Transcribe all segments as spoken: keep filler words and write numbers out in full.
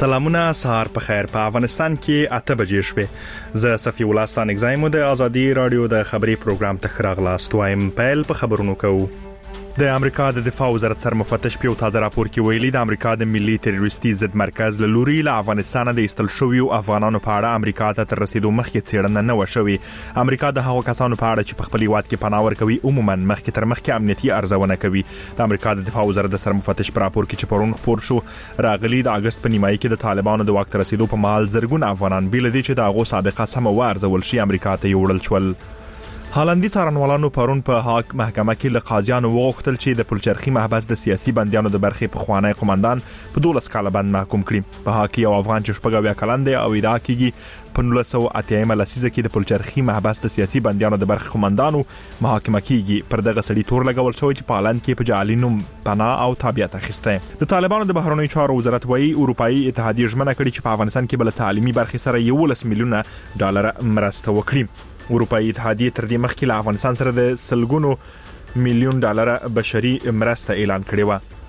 سلامونه، سهار په خیر. په افغانستان کې اته بجې شوې. زه صفی الله ستانک زایم د ازادي رادیو د خبري پروګرام ته راغلاست وایم. پیل په خبرونو کوو. د امریکا د دفاع وزارت سرمفتش په یو تازه راپور کې ویلي د امریکا د ملي تروریستي ضد مرکز له لوري له افغانستان د ایستل شویو افغانانو په اړه امریکا ته تر رسیدو مخکې څېړنه نه و شوې. امریکا د هغو کسانو په اړه چې په خپل هیواد کې پناه ورکوي عموما مخکې تر مخکې امنیتي ارزونه کوي. د امریکا د دفاع وزارت د سرمفتش په راپور کې چې پرون خپور شو راغلي د اگست په نیمایي کې د طالبانو د واک ته رسیدو په مهال زرګونه افغانان بل دي چې د هغو سابقه سم وارزول شي امریکا ته یوړل شول. هالندي څارنوالانو پرون په حق محکمه کې له قاضیانو وغوښتل چې د پلچرخي محبس د سیاسي بندیانو د برخې په خوانی قومندان په دولس کاله بند محکوم کړي. په حق یو افغان چې شپږ اویا کلن دی او ادعا کیږي په نولس سوه اتیا لسیزه کې د پلچرخي محبس د سیاسي بندیانو د برخې قومندانو محاکمه کیږي. پر دغه سړي تور لګول شوی چې په هالند کې په جعلي نوم پناه او تابعیت اخیسته. د طالبانو د بهرنیو چارو وزارت وایي اروپאי اتحادیه ژمنه کړې چې په افغانستان کې بل تعلیمي برخې سره یولس میلیونه ډالر مرسته وکړي. اروپאי اتحادیه تر دې مخکې له افغانستان سره د سلګونو میلیون ډالر بشري مرسته اعلان کړې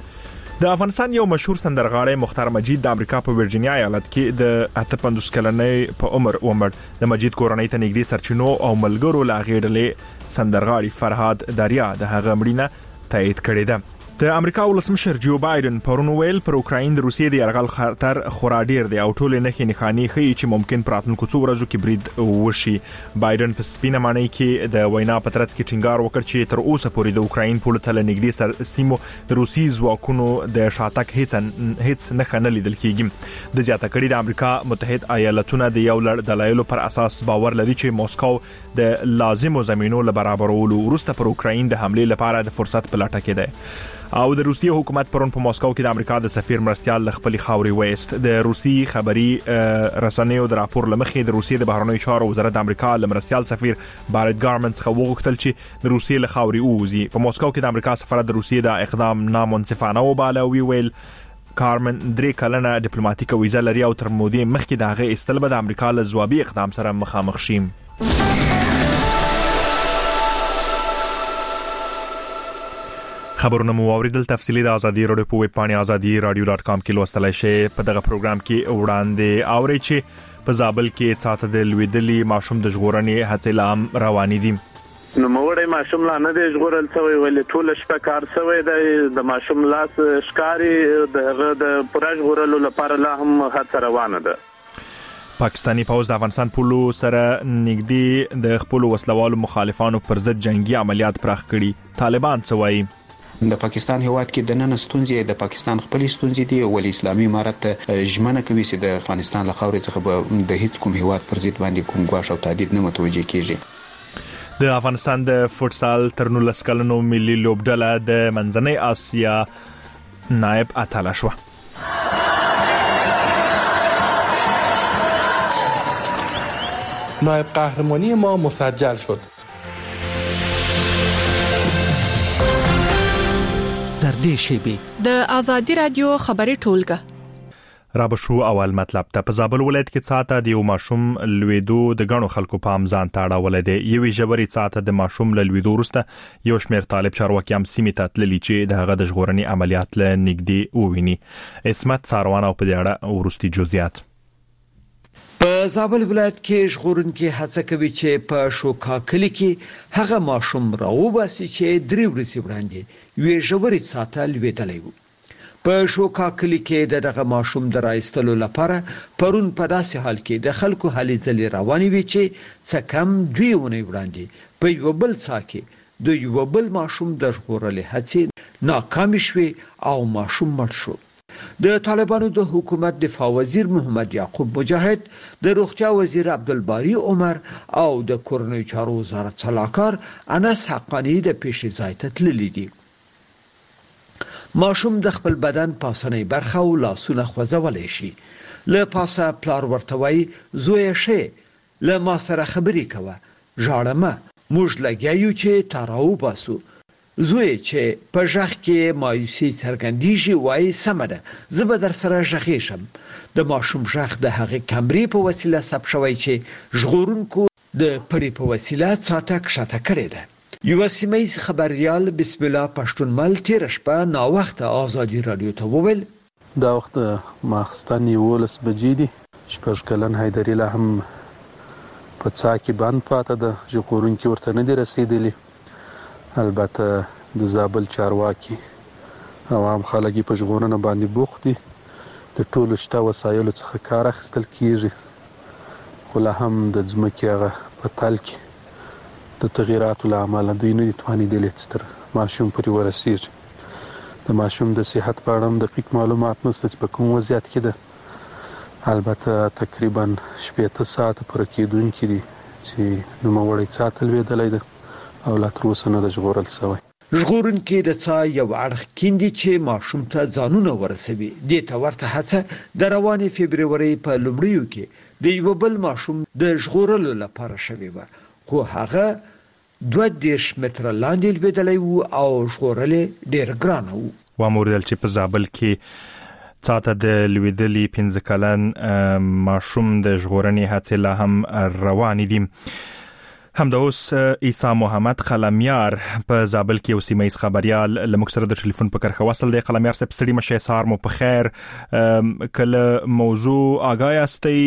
و. د افغانستان یو مشهور سندرغاړی مختار مجید د امریکا په ورجینیا ایالت کې د اته پنځوس کلنۍ په عمر ومړ. د مجید کورنۍ ته نږدې سرچینو او ملګرو لا غېړلې سندرغاړي فرهاد دریا د هغه مړینه تایید کړې ده. د امریکا ولسمشر جو بایدن پرون ویل پر اوکراین د روسیې د یرغل خطر خورا ډیر دی او ټول نه کې نښانې ښیي چې ممکن پراتونکو څو ورځو کې برید وشي. بایدن په سپینه معنی کې د وینا په ترڅ کې ټینګار وکړ چې تر اوسه پورې د اوکراین په لټه نږدې سر سیمو د روسي ځواکونو د شاتګ هیڅ هیڅ نه خنل لیدل کېږي. د زیاته کړي د امریکا متحد ایالاتونه د یو لړ دلایلو پر اساس باور لري چې موسکو د لازمو زمينو له برابرولو وروسته پر اوکراین د حمله لپاره د فرصت په لټه کې ده. او د روسي حکومت پرون په ماسکو کې د امریکا د سفیر مرستيال خپل خاوري وېست. د روسي خبري رسنیو د راپور لمخې د روسي د بهرنیو چارو وزارت د امریکا د مرستيال سفیر بارت ګارمنټس خو وغوښتل چې د روسي له خاوري اوزي. په ماسکو کې د امریکا سفارت د روسي د اقدام نامنصفانه وباله وی ویل کارمن درې کلنه ډیپلوماټیک ویزه لري او تر مودې مخکې د هغه استل به د امریکا له ځوابي اقدام سره مخامخ شي. خبرونه مو اوریدل. تفصیلی د ازادي رادیو په ویب پاڼه ازادي رادیو ډاټ کام کې لوستلای شئ. په دغه پروګرام کې وړاندې اوري چې په زابل کې ساته د لویدلی ماشوم د ژغورنې هڅې لام روانې دي. نو موړې ماشوم لا نه دی ژغورل شوی ولې ټول شپه کار شوی دی. د ماشوم لاس ښکاری د د پراج ژغورلو لپاره لا هم هڅه روانه ده. پاکستانی پوځ د افغانستان پولو سره نږدې د خپل وسلوالو مخالفانو پر ضد جنگي عملیات پراخ کړي. طالبان څه وایي؟ د پاکستان هیواد کې د نن ستونزې د پاکستان خپل ستونزې دي ولې اسلامي امارت ژمنه کوي چې د افغانستان له خاورې څخه به د هیڅ کوم هیواد پر ضد باندې کوم ګواښ او تهدید نه متوجه کیږي. د افغانستان د فوتسال تر نولس کلنو ملي لوبډله د منځنۍ اسیا نائب اتله شو. نائب قهرمانی ما مسجل شد. در دې شیبه د ازادي رادیو خبري ټولګه را بشو اول مطلب ته. په زابل ولایت کې ساته د یو ماشوم لویدو د غنو خلکو پام ځان تاړه ولده. یوې جبري ساته د ماشوم لویدو وروسته یو شمېر طالب چارواکي هم سیمه ته تللی چې د هغه د ژغورنې عملیات له نږدې وویني. اسمت ساروان او په دې اړه ورستي جزئیات. په زابل ولایت کې ژغورونکي هڅه کوي چې په شوکا کلی کې هغه ماشوم راوباسي چې درې ورځې وړاندې وی ژورې ساته لویدلی و. په شوکا کلی کې د دغه ماشوم د راایستلو لپاره پرون په داسې حال کې د خلکو هلې ځلې روانې وي چې څه کم دوی ونې وړاندې په یو بل څا کې د یو بل ماشوم د ژغورلو هڅې ناکام شوې او ماشوم مړ شو. د طالبانو د حکومت دفاع وزیر محمد یعقوب مجاهد، د روغتیا وزیر عبدالباری عمر او د کورنیو چارو وزارت سلاکار انس حقانی د پیښې ځای ته تللي دي. ماشوم د خپل بدن پاسنۍ برخه او لاسونه خوځولای شي. له پاسه پلار ورته وایي زوی شه له ما سره خبرې کوه ژاړمه موږ لګیایو چې تاراو باسو. زوی چې په ژغ کې مایوسي څرګندیږي وایي سمه ده زه به در سره ژغېږم. د ماشوم ژغ د هغې کمرې په وسیله ثبت شوی چې ژغورونکو د پړې په وسیله څاته کښته کړې ده. یو سیمه خبريال بسم الله پښتونمل تیر شپه نا وخت ازادي رادیو ته وویل دا وخت ماخستن یولس بجې دي. شپږ کلن حیدري لا هم په څا کې بند پاته ده، ژغورونکي ورته نه دي رسېدلي. البته د زابل چارواکي او عام خلک په ژغورنه باندې بوخت دي. د ټولو شته وسایلو څخه کار اخیستل کېږي، خو لا هم د ځمکې هغه په تل کې د تغییراتو له امله دوی نه دي توانېدلي چې تر ماشوم پورې ورسېږي. د ماشوم د صحت په اړه هم دقیق معلومات نشته چې په کوم وضعیت کې ده. البته تقریبا شپېته ساعته پوره کېدونکي دي چې نوموړی څا ته لوېدلی ده او لا تر اوسه نه ده ژغورل شوی. ژغورونکي د څا یو اړخ کیندي چې ماشوم ته ځانونه ورسوي. دې ته ورته هڅه د روانې فبرورۍ په لومړیو کې د یو بل ماشوم د ژغورلو لپاره شوې وه، خو هغه دوه دېرش متره لاندې لوېدلی و او ژغورل ډېر ګرانه و. واموردل چې په زابل کې څاته د لویدلی پنځه کلن ماشوم د ژغورنې هڅې لا هم روانې دي. همدا اوس عیسی محمد قلمیار په زابل کې یو سیمه ییز خبریال له موږ سره د ټلیفون په کرښه وصل دی. قلمیار صاحب ستړي مشه، سهار مو په خیر. کله موضوع آگاه یاستئ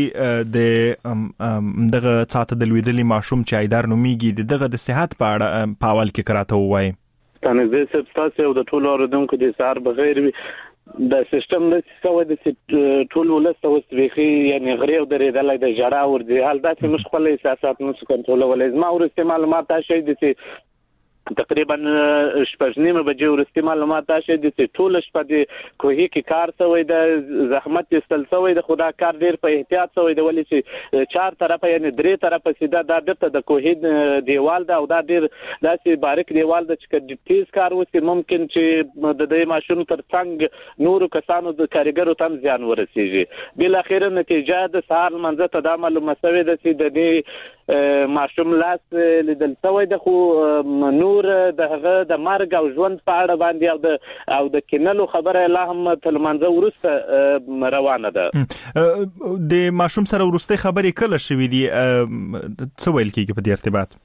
د دغه څاته د لویدلی ماشوم چې حیدر نومیږي دغه د صحت په اړه په اول کې کراته ووایي. تنظیم صاحب تاسو او د ټولو اوریدونکو د سهار بخیر وي. د سیستم د څه د ټول ولست اوس ویخي یعنی غریو درېدلای د جړا ورځي حال داسې مش خپل احساسات نو کنټرولولای. زما ورسته معلومات شي د تقریبا شپږ نیمه بجې ورسته معلومات شي د ټول شپه د کوهي کې کار شوی د زحمت استل شوی د خدا کار ډیر په احتیاط شوی د ولې چې چار طرفه یعنی درې طرفه سیده د دته د کوهي دیوال دا او دا ډیر داسې باریک دیوال د چې تیز کار وسی ممکن چې د دې ماشوم تر څنګ نورو کسانو د کاریګرو تم زیان ورسیږي. بل اخر نتیجه د سهار منځ ته د معلومه شوی د چې د دې ماشوم لاس لیدل شوی د خو نور د هغه د مرګ او ژوند په اړه باندې او د او د کینلو خبره لا هم تل منځ ورسته روانه ده. د ماشوم سره ورسته خبرې کله شوې دي څه ویل کیږي په دې ارتباط؟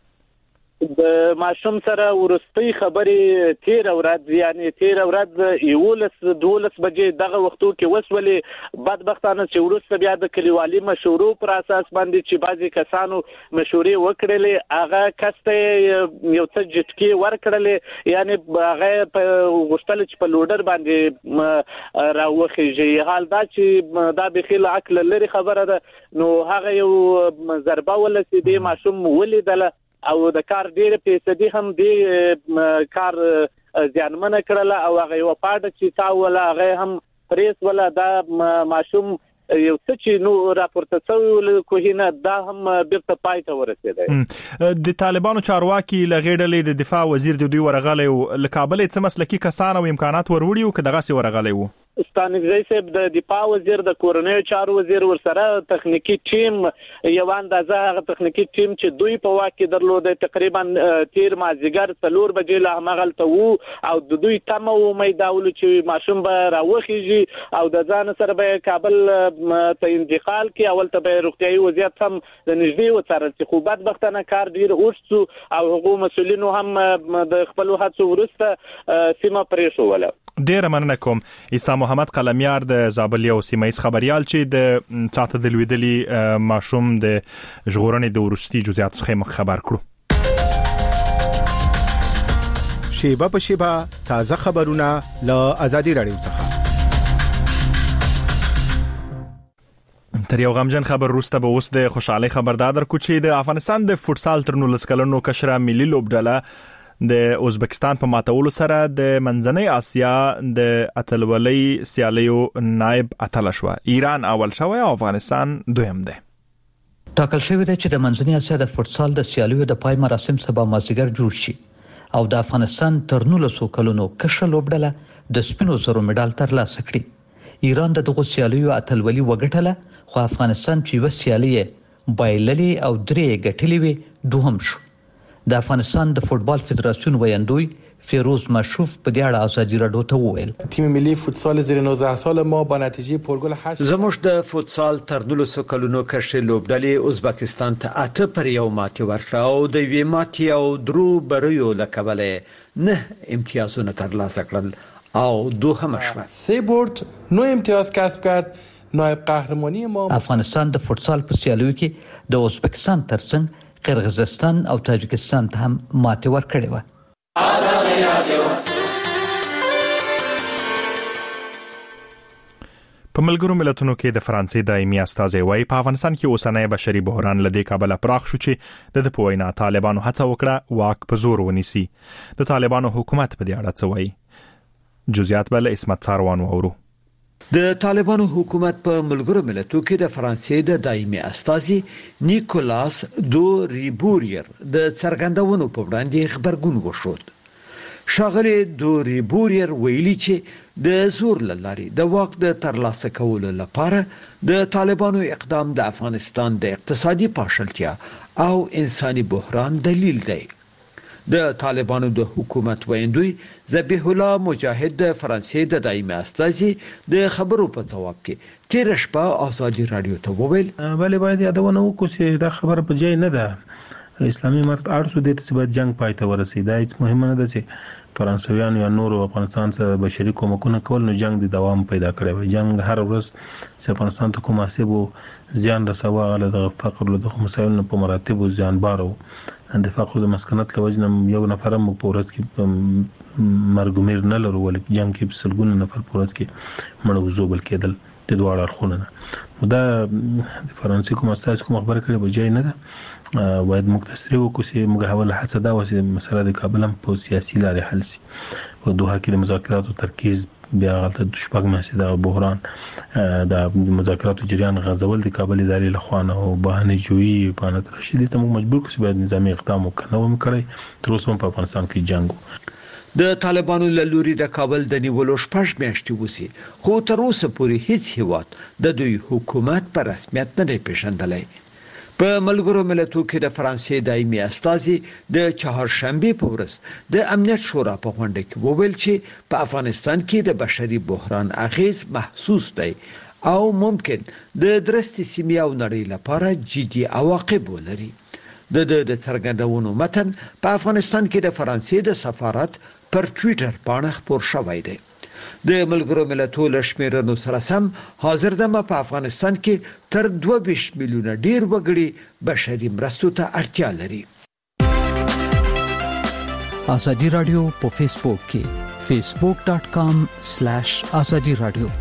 د ماشوم سره ورستی خبرې تیر ورځ یعنی تیر ورځ یولس دولس بجې دغه وختو کې وسولې بدبختانه چې ورسته بیا د کلیوالي مشورو پر اساس باندې چې بعضی کسانو مشورې وکړلې هغه کسته یو څه جټکی ورکړلې یعنی هغه په غوښتل چې په لوډر باندې راوخیږي. حال دا چې دا بخیل عقل لري خبره ده نو هغه یو ضربه ولسی دی ماشوم ولیدله او د کار ډېر پیسې هم دی کار ځانمنه کړله او هغه یو پاډ چې تا ولا هغه هم پریس ولا دا ماشوم یو څه چې نو راپورته شوی کوهینه دا هم بیرته پای ته ورسېده. د طالبانو چارواکي لغېډلې د دفاع وزیر د دوی ورغلی و له کابل څخه مسلکي کسان او امکانات وروړي او کداغه سي ورغلی و. ستانګزی صاحب د دفاع وزیر د کورنیو چارو وزیر ورسره تخنیکی ټیم یو اندازه هغه تخنیکی ټیم چې دوی په واکه درلود تقریبا تیر مازیګر څلور بجې له همغلته وو او د دوی تمه امید داول چې ماشوم به راوخیږي او د ځان سره به کابل ته انتقال کی اول ته به روغتيایي وضعیت هم د نږدې وڅارل چې خو بدبختانه کار ډیر اوښتو او هغه مسولینو هم د خپل هڅو ورسته سیمه پرې شوله. ډیر مننه کوم. عیسی محمد قلمیار د زابل یو سیمه ییز خبریال چې د څاته د لویدلی ماشوم د ژغورنې د ورستي جزئیات څخه خبر کړو. شیبه په شیبه تازه خبرونه له آزادي رادیو څخه. تر یو غمجن خبر وروسته به اوس د خوشحالي خبردار درکو چې د افغانستان د فوتسال تر نولس کلنو کشره ملي لوبډله د ازبکستان په ماتولو سره د منځنۍ اسیا د اتلولۍ سیالیو نائب اتل شو. ایران اول شوی او افغانستان دویم دی. ټاکل شوی دی چې د منځنۍ اسیا د فوتسال د سیالیو د پای مراسم سبا مازیګر جوړ شي او د افغانستان تر نولس کلونو کشره لوبډله د سپینو زرو مډال ترلاسه کړي. ایران د دغه سیالیو اتلولي وګټله خو افغانستان چې وسیالي بایللي او درې ګټلې وي دوهم شو. د افغانستان د فوتبال فدراسیون ویاندوی فیروز مشروف په دې اړه آزادي رادیو ته وویل تیم ملی فوتسال زیر نوزده سال ما با نتیجه پرگل هشت زموږ د فوتسال تر نولس کلونو کشر لوبډلې ازبکستان ته اته پر یو ماتې ورکړه او د وی ماتې او درو بریو لکبله نه امتیازونه ترلاسه کړل او دوهمه شوه. سه برد نو امتیاز کسب کرد. نایب قهرمانی ما افغانستان د فوتسال په سیالیو کې د ازبکستان ترڅنګ قرغیزستان او تاجکستان ته هم ماتې ورکړې و. په ملګرو ملتونو کې د فرانسې دایمي استازی وایي په افغانستان کې اوسنۍ بشري بحران لدې کابل پراخ شو چې د په وینا طالبانو هڅه وکړه واک په زور ونیسي. د طالبانو حکومت په دې اړه څه وایي؟ جزئیات بل اسمت ساروان وورو. د طالبانو حکومت په ملګرو ملتونو کې د فرانسې د دایمي استازي نیکولاس دو ریبوریر د څرګندونو په وړاندې خبرګون وشود. شاغلی دو ریبوریر ویلي چې د زور لاري د واک د ترلاسه کولو لپاره د طالبانو اقدام د افغانستان د اقتصادي پاشلتیا او انساني بحران دلیل دی. د طالبانو د حکومت ویندوی ذبیح الله مجاهد د فرانسې د دایمي استازي د خبرو په جواب کې تیر شپه آزادي رادیو ته وویل بلې باید یادونه وکړو چې دا خبره په ځای نه ده. اسلامي امارت اړسو د ته باید جنگ پای ته ورسیږي. دا هیڅ مهمه نه ده چې فرانسویان یا نور افغانستان سره بشري کومکونه کول نو جنگ د دوام پیدا کړي وي. جنگ هر ورځ چې افغانستان ته کوم حسابو زیان رسوا غل د فقر له مسایلو په مراتب زیان بارو د فقر د مسکنت لوجنم یو نفر مو په ورځ کې مرګومیر نه لرو ولې جنگ کې بسلګونه نفر په ورځ کې مړو زوبل کېدل د دوه اړخونه نه. دا د فرانسې کوم اساس کوم خبره کړي به ځای نه ده. باید موږ تسریع وکړو چې موږ حواله هڅه دا وسی مسله د کابل هم په سیاسي لارې حل شي. په دوه کې د مذاکراتو ترکیز بیا غلطه د شپږ مېسي د بحران د مذاکراتو جریان غزول د کابل ادارې له خوانه او بهانه جوړي په نتر رشیدي ته موږ مجبور کړو چې باید نظامی اقدام وکړو هم کړی. تر اوسه په افغانستان کې جنگ د طالبانو له لوري د کابل د نیولو شپږ میاشتې وسی خو تر اوسه پورې هیڅ هیواد د دوی حکومت په رسمیت نه پیژندلی. په ملګرو ملتونو کې د فرانسې دایمي استازي د چهارشنبه په ورځ د امنیت شورا په غونډه کې وویل چې په افغانستان کې د بشري بحران اغیز محسوس دی او ممکن د درستي سیمې او نړۍ لپاره جدي عواقب ولري. د د څرګندونو متن په افغانستان کې د فرانسې د سفارت پر ټوئیټر باندې خبر شوی دی. د ملګرو ملتونو لشمېرنو سره سم حاضر دمه په افغانستان کې تر دوه ویشت میلیونه ډیر وګړي بشري مرستو ته اړتیا لري. ازادي رادیو په فیسبوک کې facebook dot com slash azadi radio.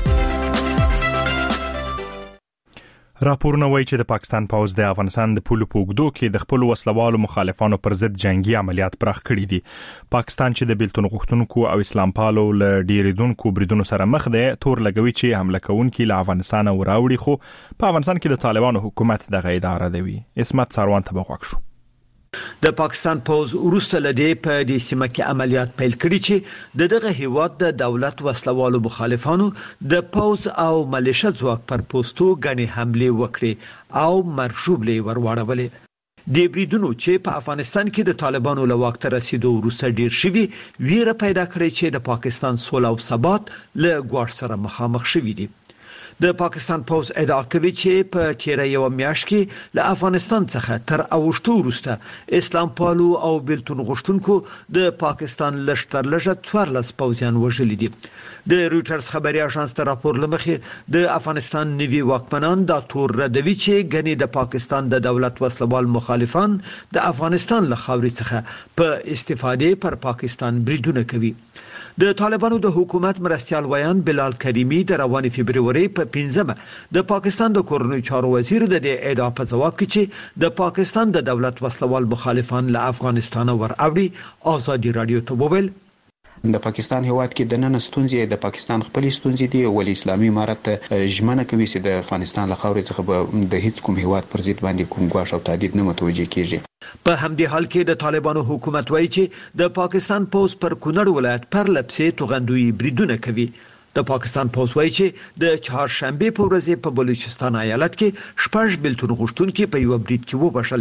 راپورونه وایي چې د پاکستان پوځ د افغانستان د پولو په اوږدو کې د خپل وسلوالو مخالفانو پر ضد جنگي عملیات پراخ کړي دي. پاکستان چې د بیلتون غوښتونکو او اسلام پالو له ډیریدونکو بریدونو سره مخ دی تور لګوي چې حمله کوونکي له افغانستان وراوړي خو په افغانستان کې د طالبانو حکومت دغه اداره دی. اسمت ساروان ته بغوښ شو. د پاکستان پوز وروسته لدی په دې سیمه کې عملیات پیل کړي چې د دغه هیواد د دولت وسلوالو مخالفانو د پوز او ملیشه ځواک پر پوسټو غني حمله وکړي او مرشوبلې ورواړولې. د بریدونو چې په افغانستان کې د طالبانو له واک ته رسیدو وروسته ډیر شوي ویره پیدا کړې چې د پاکستان سوله او ثبات له ګواښ سره مخامخ شوي دي. د پاکستان پوز ادعا کوي چې په تیره یو میاشت کې له افغانستان څخه تر اوښتو وروسته اسلام پالو او بیلتون غوښتونکو د پاکستان لشتر لږه څوارلس پوځیان وژلي دي. د رويټرز خبري اژانس ته راپور لمخې د افغانستان نوي واکمنان د تور ردوي چې غني د پاکستان د دولت وسلوال مخالفان د افغانستان له خاورې څخه په استفاده پر پاکستان بریدونه کوي. د طالبانو د حکومت مرستيال ویان بلال کریمی د روانې فبرवरी په پنځمه د پاکستان د کورنۍ چارو وزیر د دې ادعا په جواب کې چې د پاکستان د دولت وسلوال مخالفان له افغانستان ور اوړي آزادي رادیو ته وویل د پاکستان هیواد کې د نن ستونزې د پاکستان خپل ستونزې دي ولې اسلامي امارت ژمنه کوي چې د افغانستان له خاورې څخه د هیڅ کوم هیواد پر ضد باندې کوم ګواښ او تهدید نه متوجه کیږي. په همدې حال کې د طالبانو حکومت وایي چې د پاکستان پوز پر کونړ ولایت پر لپسې توغندوی بریدونه کوي. د پاکستان پوز وایي چې د چهارشنبه په ورځ په بلوچستان ایالت کې شپږ بیلتون غوښتونکي په یو برید کې وبشل.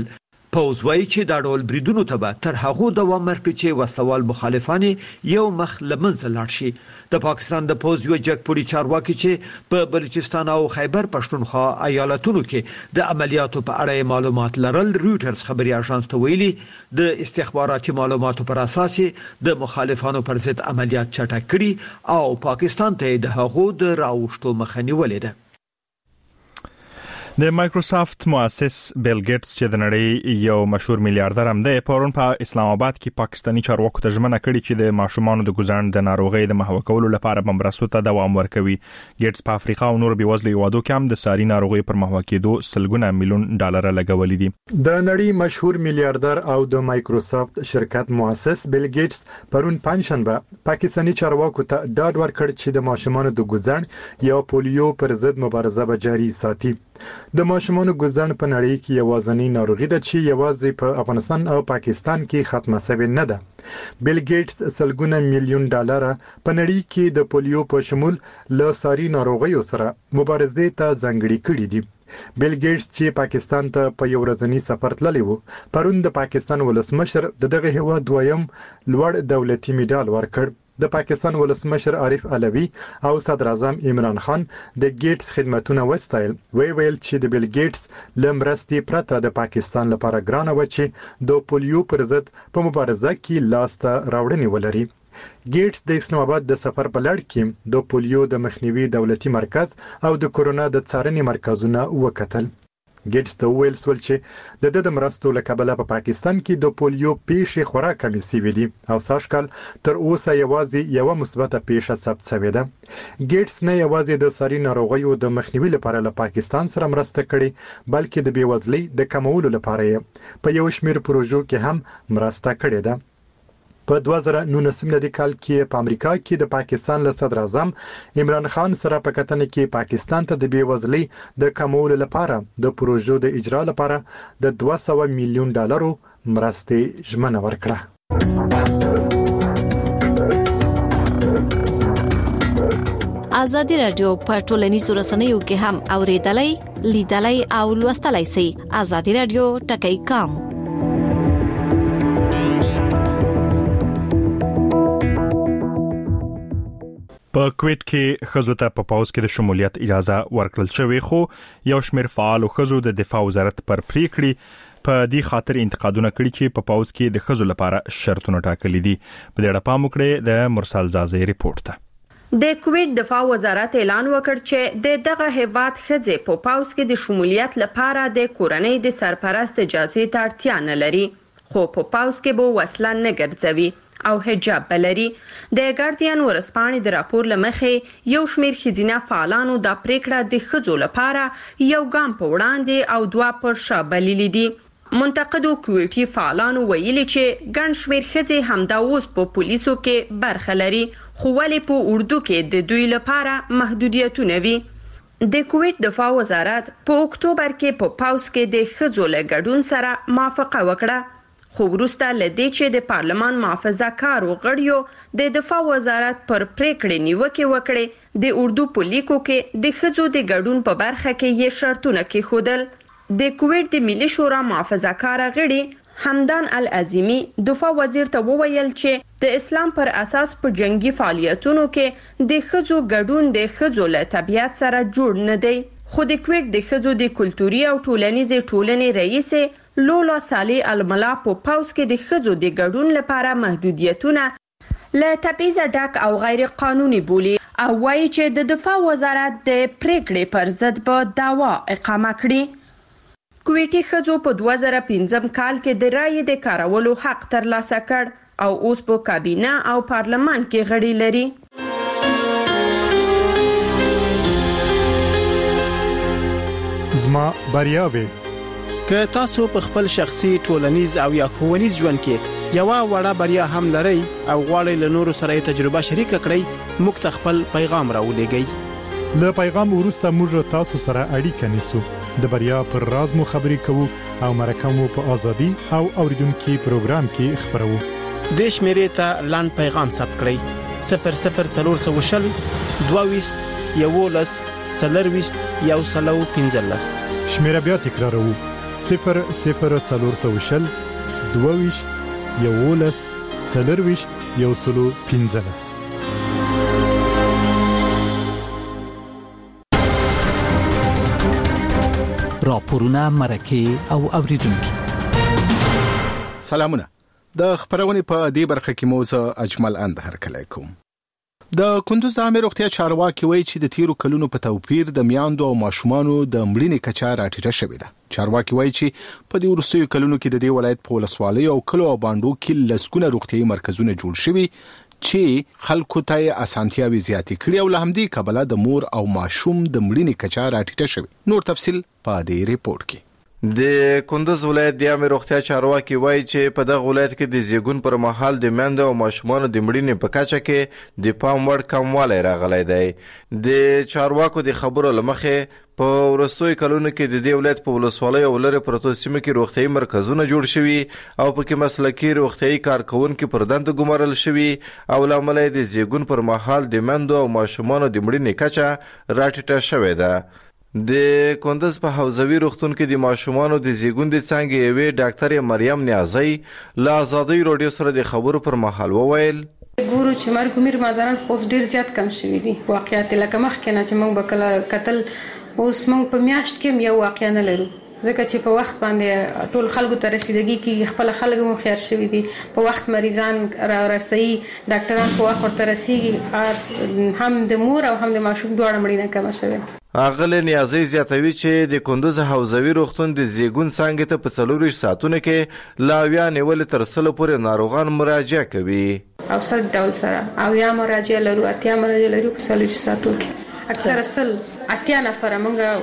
پوز وایي چې دا ډول بریدونو ته به تر هغه دوام ورکړي چې وسلوال مخالفان یو مخ لمنځه لاړ شي. د پاکستان د پوز یو جګپوړي چارواکي چې په بلوچستان او خیبر پښتونخوا ایالتونو کې د عملیاتو په اړه معلومات لرل رويټرز خبري اژانس ته ویلي د استخباراتي معلوماتو پر اساس د مخالفانو پر ضد عملیات چټک کړي او پاکستان ته د هغو د راوښتو مخه نیولې ده. د مایکروسافت مؤسس بیل ګیټس چې د نړۍ یو مشهور میلیارډر هم دی پرون په اسلام آباد کې پاکستانی چارواکو ته ژمنه کړې چې د ماشومانو د ګزاند د ناروغي د محو کولو لپاره بمرستو ته دوام ورکوي. ګیټس په افریقا او نور بیوزلو هیوادو کې هم د ساري ناروغي پر محو کېدو سلګونه میلیون ډالر لګولې دي. د نړۍ مشهور میلیارډر او د مایکروسافت شرکت مؤسس بیل ګیټس پرون پنځشنبه پاکستانی چارواکو ته ډاډ ورکړ چې د ماشومانو د ګزاند یا پولیو پر ضد مبارزه به جاري ساتي. د ماشومانو ګزاند په نړۍ کې یوازینی ناروغي ده چې یوازې په افغانستان او پاکستان کې ختمه شوې نه ده. بیل ګیټس سلګونه میلیون ډالر په نړۍ کې د پولیو په شمول له ساري ناروغیو سره مبارزې ته ځانګړي کړي دي. بیل ګیټس چې پاکستان ته په یو ورځنی سفر تللی و پرون د پاکستان ولسمشر د دغه هیواد دویم لوړ دولتي میډال ورکړ. د پاکستان ولسمشر عارف علوی او صدر اعظم عمران خان د ګیټس خدماتونه وستایل. وی ویل چې د بیل ګیټس لمرستي پرته د پاکستان لپاره ګرانه و چې د پولیو پر ضد په مبارزه کې لاسته راوړنې ولري. ګیټس د اسلام آباد د سفر په لړ کې د پولیو د مخنیوي دولتي مرکز او د کورونا د څارنې مرکزونه وکتل. ګیټس ته ویل سول چې د د مرستو لکبله په پاکستان کې د پولیو پیښې خورا کمې سوي دي او ساشکل تر اوسه یوازې یو مثبته پیښه ثبت شوې ده. ګیټس نه یوازې د ساري ناروغیو د مخنیوي لپاره له پاکستان سره مرسته کړې بلکې د بیوزلۍ د کمولو لپاره په یو شمېر پروژو کې هم مرسته کړې ده. په دوه زره نولس ملادي کال کې په امریکا کې د پاکستان له صدر اعظم عمران خان سره په کتنه کې پاکستان ته د بیوزلۍ د کمولو لپاره د پروژو د اجرا لپاره د دوه سوه میلیون ډالرو مرستې ژمنه ورکړه. ازادي رادیو په ټولنیزو رسنیو کې هم اوریدلای لیدلای او لوستلای شئ. ازادي رادیو ټکی کام په کویت کې خزو ته په پاوز کې د شمولیت اجازه ورکړل شوې خو یو شمېر فعال خزو د دفاع وزارت پر پریکړې په دې خاطر انتقادونه کړي چې په پاوز کې د خزو لپاره شرطونه ټاکلي دي. په دې اړه پام وکړئ د مرسل زازي ریپورت ته. د کویت دفاع وزارت اعلان وکړ چې د دغه هیواد خزې په پاوز کې د شمولیت لپاره د کورنۍ د سرپرست اجازه ته اړتیا نه لري خو په پاوز کې به وسله نه ګرځوي او حجاب بلري. د ګارډین ورسپانې د راپور لمخې یو شمېر خزینه فعالانو د پریکړه د خزو لپاره یو ګام په وړاندې او دوا پر شا بللي دي. منتقدو کویټي فعالانو ویلي چې ګڼ شمېر خزې همدا اوس په پولیسو کې برخه لري خو ولې په اردو کې د دوی لپاره محدودیتونه وي. د کویت دفاع وزارت په اکتوبر کې په پاوز کې د خزو له ګډون سره موافقه وکړه خو وروسته لدې چې د پارلمان محافظه کارو غړیو د دفاع وزارت پر پریکړې نیوکه وکړې د اردو په لیکو کې د خزو د ګډون په برخه کې یې شرطونه کېښودل. د کویت د ملي شورا محافظه کار غړي حمدان العظیمی دفاع وزیر ته وویل چې د اسلام پر اساس په جنگي فعالیتونو کې د خزو ګډون د خزو له طبيعت سره جوړ نه دی. خو د کویت د خزو د کلتوري او ټولنیزې ټولنې رئیس لولا صالح الملا په پاوز کې د خزو د ګډون لپاره محدودیتونه له تبعیض ډک او غیر قانوني بولي او وایي چې د دفاع وزارت د پریکړې پر ضد به دعوا اقامه کړي. کویټي خزو په دوه زره پنځم کال کې د رایې د کارولو حق ترلاسه کړ او اوس په کابینه او پارلمان کې غړي لري. زما بریاوي که تاسو په خپل شخصي ټولنیز او یا ښوونیز ژوند کې یو وړه بریا هم لرئ او غواړئ له نورو سره تجربه شریک کړئ موږ ته خپل پیغام راولېږئ. له پیغام وروسته موږ تاسو سره اړیکه نیسو د بریا پر راز مو خبرې کوو او مرکه مو په ازادي او اوریدونکو پروګرام کې خبرو. د شمیرې ته لاند پیغام ثبت کړئ صفر صفر څلور سوه شل دوه ویشت یولس څلور ویشت یو سلو پنځلس. شمیره بیا تکراروو صفر صفر څلور سوه شل دوه ویشت یولس څلرویشت یو سلو پنځلس. راپورونه مرکه او اوریدونکو سلامونه. د خبرونه په دې برخه کې موزه اجمل اند هرکلی کوم. د کندوز عامه روغتیا چارواکي وایي چې د تیرو کلونو په توپیر د میاندو او ماشومانو د مړینې کچه راټیټه شوې ده. چارواکي وایي چې په دې وروستیو کلونو کې د دې ولایت په ولسوالۍ او کلو او باندو کې لسګونه روغتیايي مرکزونه جوړ شوي چې خلکو ته اسانتیاوي زیاتې کړې او له همدې کبله د مور او ماشوم د مړینې کچه راټیټه شوې. نور تفصیل په دې ریپورت کې. د کندوز ولایت د عامه روغتیا چارواکي وایي چې په دغه ولایت کې د زیږون پر مهال د میندو او ماشومانو د مړینې په کچه کې د پام وړ کموالی راغلی دی. د چارواکو د خبرو له مخې په وروستیو کلونو کې د دې ولایت په ولسوالۍ او لرې پرتو سیمو کې روغتیايي مرکزونه جوړ شوي او پکې مسلکي روغتیايي کارکوونکي پر دنده ګمارل شوي او له امله د زیږون پر مهال د میندو او ماشومانو د مړینې کچه راټیټه شوې ده. د کندوز په حوزوي روغتون کې د ماشومانو د زیږون د څانګې یوې ډاکټرې مریم نیازی له آزادۍ راډیو سره د خبرو پر مهال وویل ګورو چې مرګ میر مادران خو ډیر زیات کم شوي دي. واقعیت لکه مخکې نه چې موږ به کله کتل اوس موږ په میاشت کې یو واقعیا نه لرو ځکه چې په وخت باندې ټول خلکو ته رسیدګي کې خپل خلک مو خیر شوي دي. په وخت مریضان را رسي ډاکټران په وخت ورته رسیږي هم د مور او هم د ماشوم دواړه مړینه کم شوي. اغله نیازی زیاتوي چې د کندوز حوزوي روغتون د زیږون څانګې ته په څلور ساعتونو کې لا اویا نیول تر سلو پورې ناروغان مراجعه کوي او صد ډول سره او یا مراجعه لرو اتیا مراجعه لرو په څلور ساعتو کې اکثر سل اتیا نفر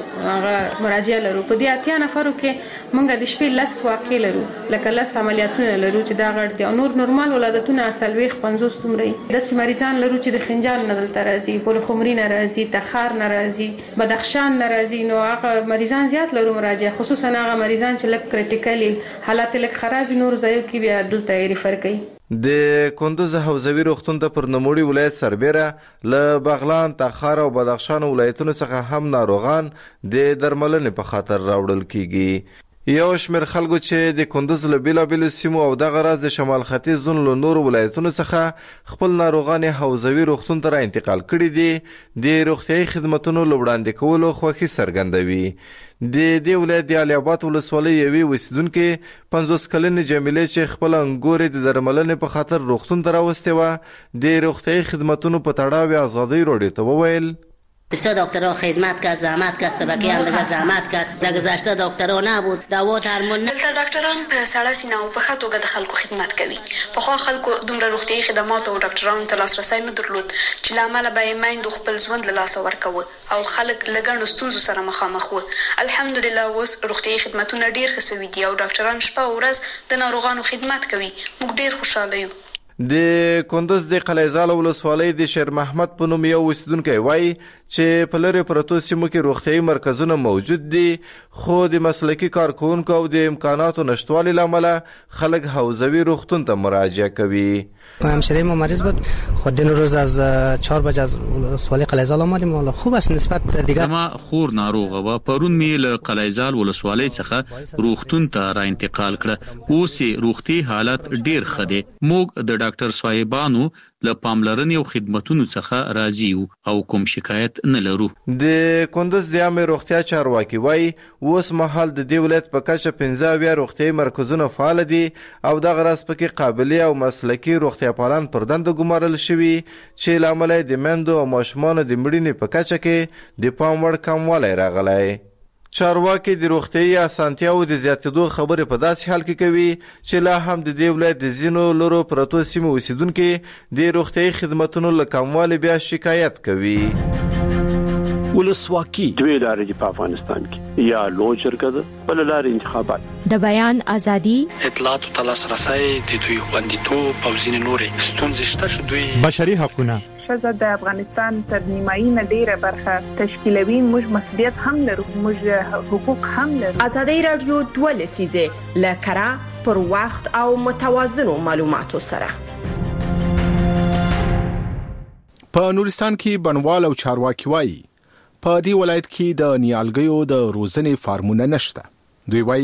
موږ مراجعه لرو. په دې اتیا نفرو کې موږ د شپې لس واقع لرو لکه لس عملیاتونه لرو چې دا غړ دي او نور نورمال ولادتونه سلويخ پنځوس تمرې د مریضان لرو چې د خنجان نه دلته راځي بول خمري نه راځي تخار نه راځي بدخشان نه راځي. نو هغه مریضان زیات لرو مراجعه خصوصا هغه مریضان چې لک کریټیکلی حالات لک خراب نور ځایو کې بیا دلته ریفر کوي. د کندوز حوزوي روغتون ته پر نموړي ولایت سربېره له بغلان تخار او بدخشان ولایتونو څخه هم ناروغان د درملنې په خاطر راوړل کیږي. یو شمېر خلکو چې د کندوز له بیلابیلو سیمو او دغه راز د شمال ختیځ زون له نورو ولایتونو څخه خپل ناروغان حوزوي روغتون ته را انتقال کړي دي د روغتیايي خدماتونو له وړاندې کولو خوښي څرګندوي. د دې ولایت د علي آباد ولسوالۍ یوې اوسیدونکې پنځوس کلنې جمیلې چې خپل انګورې د درملنې په خاطر روغتون ته راوستې وه د روغتیايي خدماتونو په تړاو ازادۍ راډیو ته وویل بسیار دکترها خدمت کرد زحمت کرد سبکی هم دیگه زحمت کرد در گذشته دکترها نبود دوا درمون نه دلته ډاکټران په سړه سینه او په ښه توګه د خلکو خدمت کوي. پخوا خلکو دومره روغتیايي خدمات او ډاکټرانو ته لاسرسی نه درلود چې له امله به یې میندو خپل ژوند له لاسه ورکوه او خلک له ګڼو ستونزو سره مخامخ وو. الحمدلله اوس روغتیايي خدمتونه ډیر ښه سوي دي او ډاکټران شپه او ورځ د ناروغانو خدمت کوي. موږ ډیر خوشاله یو. د کندوز د قلیزال ولسوالۍ د شیر محمد په نوم یو اوسیدونکی وایي چې په لرې پرتو سیمو کې روغتیايي مرکزونه موجود دي خو د مسلکي کارکوونکو او د امکاناتو نشتوالي له امله خلک حوزوي روغتون ته مراجعه کوي. همسایه ما مریض بود خود دین روز از چهار بجه از ولسوالی قلیزال آمدیم والا خوب است نسبت دیگه. زما خور ناروغه و پرون می له قلیزال ولسوالی څخه روغتون ته را انتقال کړه. اوس روغتي حالت ډیر ښه دی. موږ د ډاکټر صاحبانو له پاملرنې او خدماتونو څخه راضي یو او کوم شکایت نه لرو. د کندوز د عامه روغتیا چارواکي وایي اوس مهال د دې ولایت په کچه پنځه اویا روغتیايي مرکزونه فعال دي او دغه راز پکې قابلیت او مسلکي روغتیا پالان پر دنده ګمارل شوي چې له امله د میندو او ماشومانو د مړینې په کچه کې د پام وړ کموالی راغلی. چارواکي د روغتیايي اسانتیاو د زیاتېدو خبرې په داسې حال کې کوي چې لا هم د دې ولایت د ځینو لرو پرتو سیمو اوسیدونکي د روغتیايي خدماتونو له کموالي بیا شکایت کوي. ولسواکي دوی لارې په افغانستان کې یا لوی جرګه ده بل لارې انتخابات د بیان ازادي اطلاعات او تلاسرسي د دوی خوندیتوب او ځینې نورې ستونزې شته چې دوی بشري حقوقونه ښځه د افغانستان تر نیمایي نه ډیره برخه تشکیلوي. موږ مسؤلیت هم لرو، موږ حقوق هم لرو. ازادي رادیو دوه لسیزه لکره پر وخت او متوازنو معلوماتو سره. په نورستان کې بڼوال او چارواکي وایي په دې ولایت کې د نیالګیو د روزنې فارمونه نشته. دوی وایي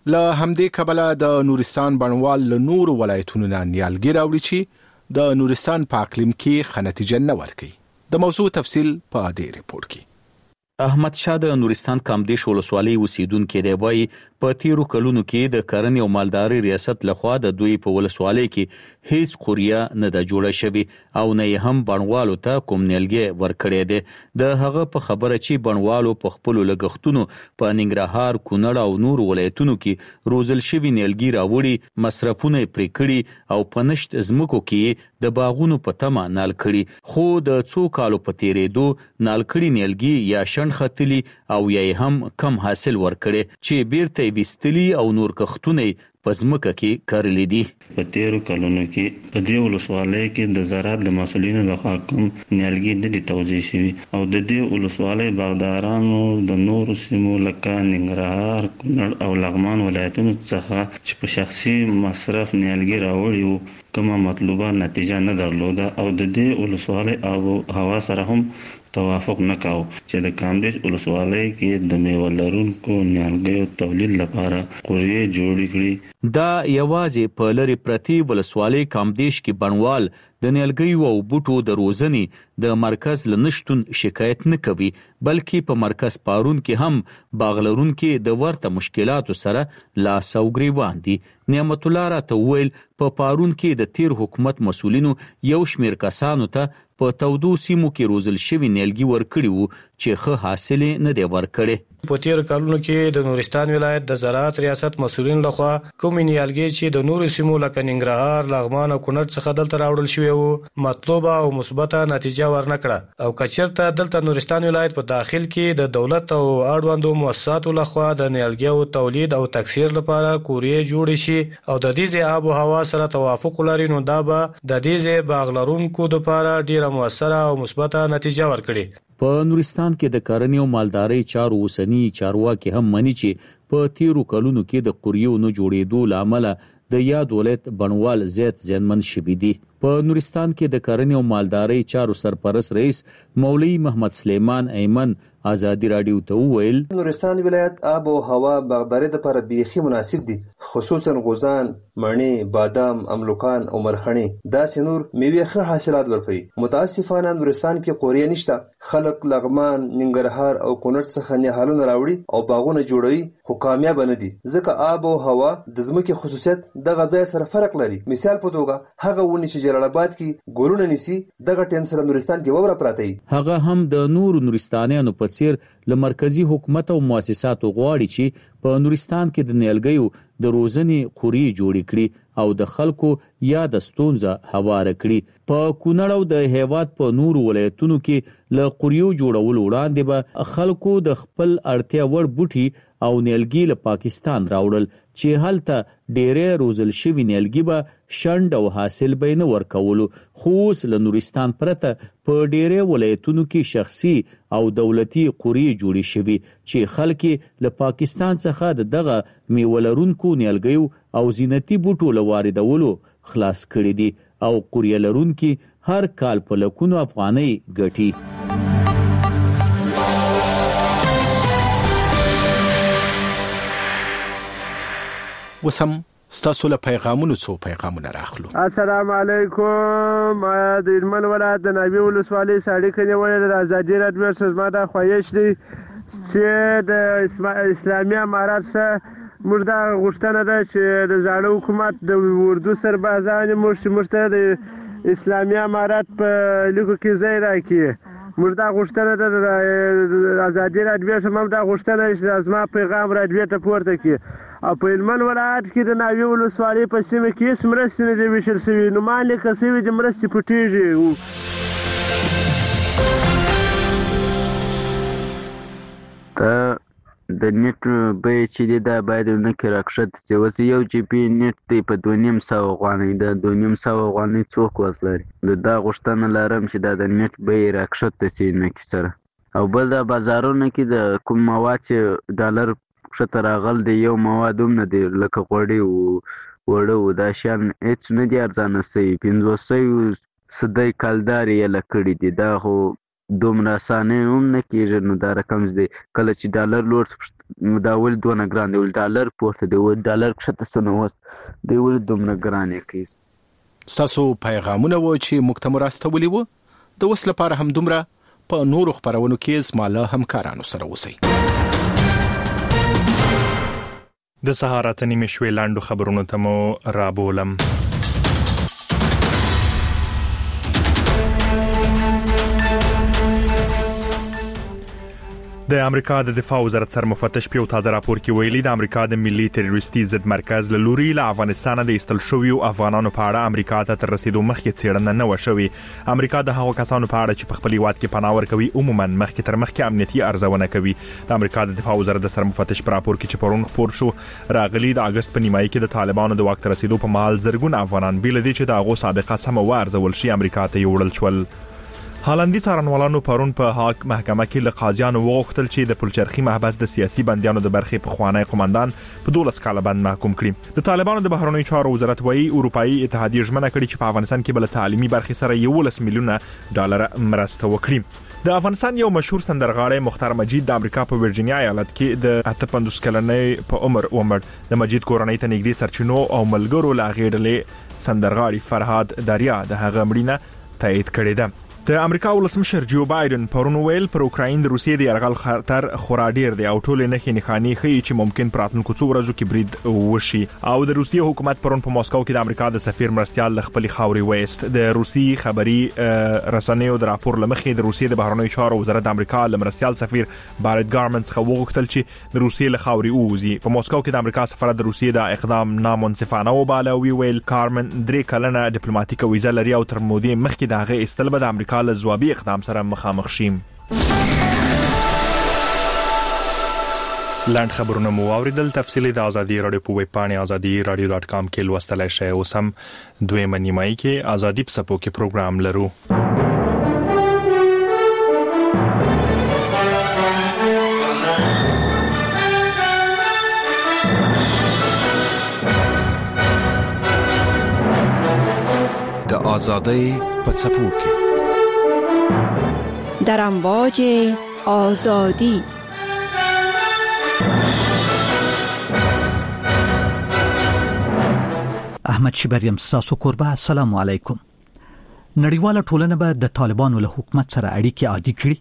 له همدې کبله د نورستان بڼوال له نورو ولایتونو نه نیالګي راوړي چې د نورستان په اقلیم کې ښه نتیجه نه ورکوي. د موضوع تفصیل په دې ریپورت کې. احمد شاه د نورستان کامدیش ولسوالۍ اوسیدونکي دی، وایي په تیرو کلونو کې د کرنې او مالدارۍ ریاست لخوا د دوی په ولسوالۍ کې هیڅ قوریه نه ده جوړه شوې او نه یې هم بڼوالو ته کوم نیالګي ورکړی دی. د هغه په خبره چې بڼوالو په خپلو لګښتونو په ننګرهار، کونړ او نورو ولایتونو کې روزل شوي نیالګي راوړي، مصرفونه یې پرې کړي او په نشت ځمکو کې د باغونو په تمه نال کړي، خو د څو کالو په تیرېدو نال کړي نیالګي یا شن ختلي او یا هم کم حاصل ورکړي چې بیرته ویستلي او نور کښتونه په ځمکه کې کرلي دي. په تیرو کلونو کې په دې ولسوالۍ کې د زراعت د مسؤلینو لخوا کوم نیالګي نه دي توزیع شوي او د دې ولسوالۍ باغدارانو د نورو سیمو لکه ننګرهار، کونړ او لغمان ولایتونو څخه چې په شخصي مصرف نیالګي راوړي وو کومه مطلوبه نتیجه نه درلوده او د دې ولسوالۍ آب و هوا سره هم توافق نه کاوه چې د کامدیش ولسوالۍ کې د میوه لرونکو نیالګیو تولید لپاره قوریې جوړې کړي. دا یوازې په لرې پرتې ولسوالۍ کامدیش کې بڼوال د نیالګیو او بوټو د روزنې د مرکز له نشتون شکایت نه کوي، بلکې په مرکز پارون کې هم باغ لرونکي د ورته مشکلاتو سره لاس او ګریوان دي. نعمت الله راته وویل په پارون کې د تیر حکومت مسؤلینو یو شمیر کسانو ته په تودو سیمو کې روزل شوي نیالګي ورکړي وو چې ښه حاصل نه دی ورکړی. په تیر کلونو کې د نورستان ولایت د زراعت ریاست مسؤلین لخوا کومې نیالګي چې د نورو سیمو لکه ننګرهار، لغمان او کونړ څخه دلته راوړل شوي وو مطلوبه او مثبته نتیجه ورنکړه او کچرته دلته نورستان ولایت په داخل کې د دولت او اړوندو مؤسساتو لخوا د نیالګیو تولید او تکثیر لپاره قوریې جوړې شي او د دې آب و هوا سره توافق لري، نو دا به د دې باغ لرونکو لپاره ډیره موثره او مثبته نتیجه ورکړي. په نورستان کې د کرنې او مالدارۍ چارو اوسني چارواکي هم مني چې په تیرو کلونو کې د قوریو نه جوړېدو له امله د یاد ولایت بڼوال زیات زیانمن شوي دي. په نورستان کې د کرنې او مالدارۍ چارو سرپرست رئیس مولوي محمد سلیمان ایمن ازادي رادیو ته وویل نورستان ولایت آب او هوا باغداري لپاره بیخي مناسب دي، خصوصا غوزان، مڼې، بادام، املوکان او مرخني داسې نور میوې ښه حاصلات ورکوي. متاسفانه نورستان کې قوریه نشته. خلک لغمان، ننګرهار او کونړ څخه نهالونه راوړي او باغونه جوړوي خو کامیاب نه دي ځکه آب او هوا د ځمکې خصوصیت دغه ځای سره فرق لري. مثال په توګه هغه ونې چې جلال آباد کې ګلونه نیسي دغه ټیم سره نورستان کې وبره پراته وي. هغه هم د نورو نورستانیانو په څیر له مرکزی حکومت او مؤسساتو غواړي چې په نورستان کې د نیالګیو د روزنې قوریې جوړې کړي او د خلکو یا د ستونزه هواره کړي. په کونړ او د هیواد په نورو ولایتونو کې له قوریو جوړولو وړاندې به خلکو د خپل اړتیا وړ بوټي او نیالګي له پاکستان راوړل چې هلته ډېرې روزل شوي نیالګي به شنډ او حاصل به نه ورکولو، خو اوس له نورستان پرته په ډېرې ولایتونو کې شخصي او دولتي قوریې جوړې شوي چې خلک له پاکستان څخه د دغه میوه لرونکو نیالګیو او زینتي بوټو له واردولو خلاص کړي دي او قوریه لرونکي هر کال په لکونو افغانۍ ګټي. وسم ستاسو له پیغامونو څو پیغامونه راخلو. السلام علیکم. د هلمند ولایت د ناوې ولسوالۍ ساړې کنې ولې د ازادي راډیو څخه زما دا خواهش دی چې د اسلامي امارات سره موږ دا غوښتنه ده چې د زاړه حکومت د اردو سربازان موږ موږ ته د اسلامي امارات په لیکو کې ځای راکړي. موږ دا غوښتنه ده د ازادي راډیو څخه دا غوښتنه چې زما پیغام راډیو ته پورته کړي. او په هلمند ولایت کې د ناوې ولسوالۍ په سیمه کې هېڅ مرستې نه دي ویشل شوي، نومان لیکل شوي چې مرستې پټېږي. دا د نیټ بیه چې دی دا باید ونه کې راکښته شي. اوس یو جی بي نیټ دی په دوه نیم سوه افغانۍ، دا دوه نیم سوه افغانۍ څوک وس لري؟ دا غوښتنه لرم چې دا د نیټ بیې راکښته شي نکې سره. او بل دا بازارونو کې د کوم مواد چې ډالر ښه راغل دی یو مواد هم نه دی لکه غوړي و وړه و دا شیان هېڅ نه دي ارزانه شوي. پنځوس سوي صدۍ کلدارې یې له کړي دي، دا خو دومره اسانه هم نه کېږي. نو دا رقم دی کله چې ډالر لوړ دا ول دونه ګران دی، ول ډالر پورته دی، ول ډالر کښته سونه اوس دی، ول دومره ګران یې کوي. ستاسو پیغامونه و چې موږ ته مو راستولي وو. د اوس لپاره هم دومره. په نورو خپرونو کې زما له همکارانو سره اوسئ. د سهار اته نیمې شوې لاندو خبرونو ته مو رابولم. د امریکا د دفاع وزارت سرمفتش په یو تازه راپور کې ویلي د امریکا د ملي تروریستي ضد مرکز له لوري له افغانستان د ایستل شویو افغانانو په اړه امریکا ته تر رسیدو مخکې څېړنه نه و شوې. امریکا د هغو کسانو په اړه چې په خپل هیواد کې پناه ورکوي عموما مخکې تر مخکې امنیتي ارزونه کوي. د امریکا د دفاع وزارت د سرمفتش په راپور کې چې پرون خپور شو راغلي د اگست په نیمایي کې د طالبانو د واک ته رسیدو په مهال زرګونه افغانان بل دي چې د هغو سابقه سم وارزول شي امریکا ته یوړل شول. هالندي څارنوالانو پرون په هاګ محکمه کې له قاضیانو وغوښتل چې د پلچرخي محبس د سیاسي بندیانو د برخې پخوانی قومندان په دولس کاله بند محکوم کړي. د طالبانو د بهرنیو چارو وزارت وایي اروپאי اتحادیه ژمنه کړې چې په افغانستان کې بل تعلیمي برخې سره یولس میلیونه ډالر مرسته وکړي. د افغانستان یو مشهور سندرغاړی مختار مجید د امریکا په ورجینیا ایالت کې د اته پنځوس کلنۍ په عمر عمر د مجید کورنۍ ته نږدې سرچینو او ملګرو لا غېړلې سندرغاړي فرهاد دریا د هغه مړینه تایید کړې ده. د امریکا ولسمشر جو بایدن پرون ویل پر اوکراین د روسیې د یرغل خطر خورا ډیر دی او ټول نه کې نښانې ښیي چې ممکن په راتلونکو څو ورځو کې برید وشي. او د روسیې حکومت پرون په ماسکو کې د امریکا د سفیر مرستيال له خپل خاوري وېست. د روسي خبري رسنیو د راپور لمخې د روسیې د بهرنیو چارو وزارت د امریکا له مرستيال سفیر بارت ګارمنټس خو وغوښتل چې د روسیې له خاوري ووزي. په ماسکو کې د امریکا سفارت د روسیې د اقدام نامنصفانه وباله او ویل کارمن درې کلنه ډیپلوماټیک ویزه لري او تر مودې مخکې د هغه استل به د امریکا له ځوابي اقدام سره مخامخ شیم. لاند خبرونه مو اوریدل. تفصیلی د ازادي رادیو په ویب پاڼه ازادي رادیو ډاټ کام کې لوستلای شئ. اوس هم دویمه نیمایي کې ازادي په سپو کې پروګرام لرو. د ازادۍ په سپو کې در امواج آزادی. احمد شبریم ستاسو کوربه. السلام علیکم. نړیواله ټولنه به د طالبانو له حکومت سره اړیکې عادي کړي.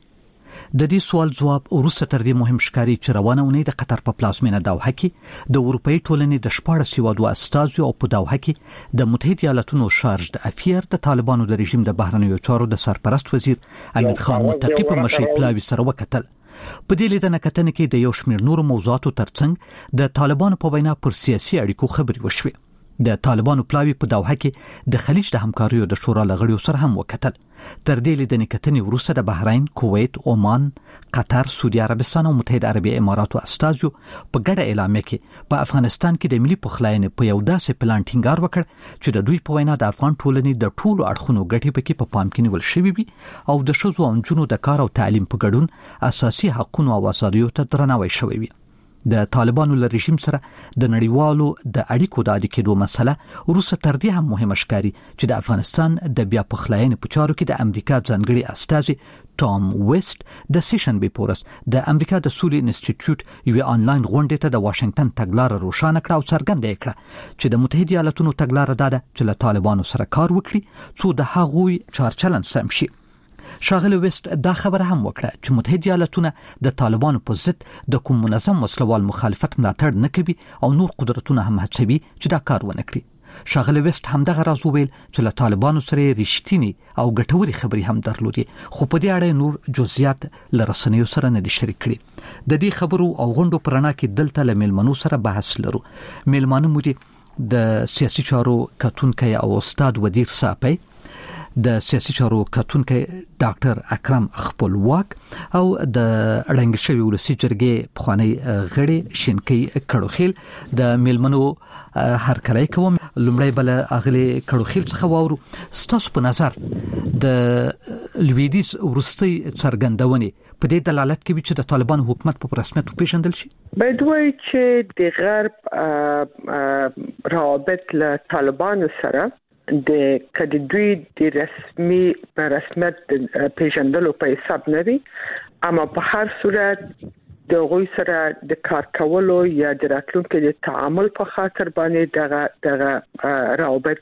د دې سوال جواب وروسته تر دې مهم ښکاري چې روانه ونې د قطر په پلازمینه دوحه کې د اروپאי ټولنې د شپاړس هیوادو استازو او په دوحه کې د متحده ایالاتونو شارج د افیر د طالبانو د رژیم د بهرنیو چارو د سرپرست وزیر امیر خان متقی په مشي پلاوي سره وکتل. په دې لیدنه کتنه کې د یو شمېر نورو موضوعاتو ترڅنګ د طالبانو په وینا پر سیاسي اړیکو خبرې وشوې. د طالبانو پلاوی په دوحه کې د خلیج د همکاریو د شورا لغړیو سره هم وکتل. تر دې لیدنې کتنې وروسته د بحرین، کویت، عمان، قطر، سعودي عربستان او متحده عربي اماراتو استازو په ګډه اعلامیه کې په افغانستان کې د ملي پخلاینې په یو داسې پلان ټینګار وکړ چې د دوی په وینا د افغان ټولنې د ټولو اړخونو ګټې پکې په پام کې نیول شوې وي او د ښځو او نجونو د کار او تعلیم په ګډون اساسي حقوقو او آزادیو ته درناوی شوی وي. د طالبانو له رژیم سره د نړیوالو د اړیکو د عادي کېدو مسله وروسته تر دې هم مهمه ښکاري چې د افغانستان د بیا پخلاینې په چارو کې د امریکا ځانګړي استازي ټام ویسټ د سیشن بي پورس د امریکا د سولې انسټیټیوټ یو آنلاین غونډې ته د واشنگټن تګلارې روښانه کړه او څرګنده کړه چې د متحده ایالاتونو تګلارې دا ده چې له طالبانو سره کار وکړي څو د هغوی چارچلن سم شي. شاغلی ویسټ دا خبره هم وکړه چې متحده ایالاتونه د طالبانو په ضد د کوم منظم وسلوال مخالفت ملاتړ نه کوي او نور قدرتونه هم هڅوي چې دا کار ونه کړي. شاغلی ویسټ هم دغه راز وویل چې له طالبانو سره رښتینی او ګټوري خبرې هم درلودي خو په دې اړه نور جزئیات له رسنیو سره نه دي شریک کړي. د دې خبرو او غونډو پر اړه کې دلته له میلمنو سره بحث لرو. میلمانه مو دي د سیاسي چارو کتونکي او استاد ودیر صاحب، د سیاسي چارو کتونکي ډاکټر اکرم خپلواک او د رنګ شوی ولسی جرګې پخوانی غړي شینکی کړوخیل. د میلمنو هر کله کوم لمړی بل اغلی کړوخیل څخه وورو ستاسو په نظر د لویدیس ورستي څرګندونې په دې دلالت کوي چې د طالبان حکومت په رسمیت پیژندل شي. باید وایي چې د غرب روابط له طالبان سره د کدی دوی د رسمي په رسمیت پیژندلو په حساب نه وي، اما په هر صورت د غوي سره د کار کولو یا د راتلونکو د تعامل په خاطر باندې دغه دغه روابط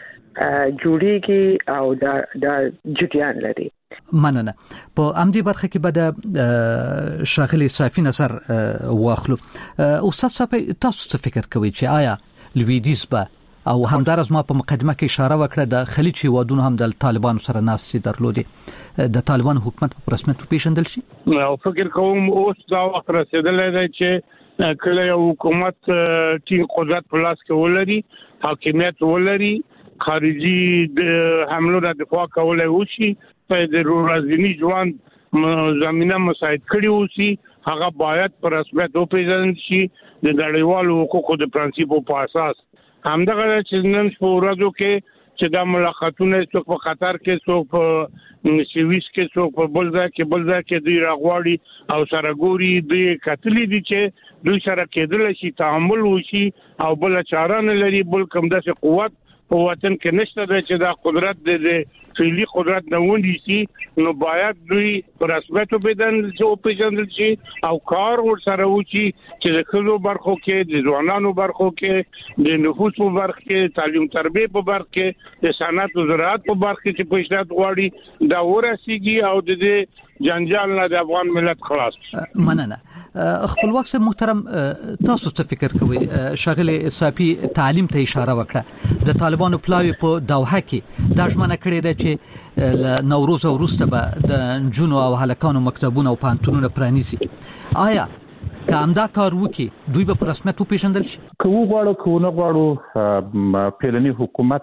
جوړیږي او د د جديان لري. مننه. په امدی برخه کې به د شاغلي صافي نظر واخلو. استاد صافي تاسو څه فکر کوئ چې آیا لویدیز به او همدارس ما په مقدمه کې اشاره وکړه د خلیج هیوادونو هم د طالبانو سره ناسې درلودي د طالبان حکومت په رسمیت پیژندل شي؟ او فکر کوم اوس دا وخت رسیدلی دی چې کله یو حکومت ټینګ قدرت په لاس کې ولري، حاکمیت ولري، خارجي د حملو د دفاع کولای وشي، په د ورځني ژوند زمينه مساعد کړي وشي، هغه باید په رسمیت وپیژندل شي د نړیوالو حقوقو د پرنسپو په اساس. همدغه چې نن په ورځو کې چې دا ملاقاتونه څوک په قطر کې، څوک په سويس کې، څوک په بل ځای کې بل ځای کې دی راغواړي او سره ګوري دی کتلې دي چې دوی سره کېدل شي تعامل وشي او بل چاره نه لري، بل کوم داسې قوت په وطن کې نشته چې دا قدرت د فعلی قدرت نه ونی شي، نو باید دوی رسمیت وپیژندل شي او کار ورسره وشي چې د ښځو برخو کې، د ځوانانو برخو کې، د نفوسو برخو کې، تعلیم تربیه په برخه کې، د صنعت او زراعت په برخه کې چې پیشرفت غواړي دا ورسیږي او د جنجال نه د افغان ملت خلاص. مننه. خپلواک صاحب محترم، تاسو څه فکر کوئ؟ شاغلي صافي تعلیم ته اشاره وکړه. د طالبانو پلاوی په دوحه کې دا ژمنه کړې ده چې نوروز وروسته به د جنونو او هلکانو مکتبونه او پانتونونه پرانیزي. آیا که همدا کار وکړي دوی به په رسمیت وپیژندل شي؟ که وغواړو که ونه غواړو، فعلني حکومت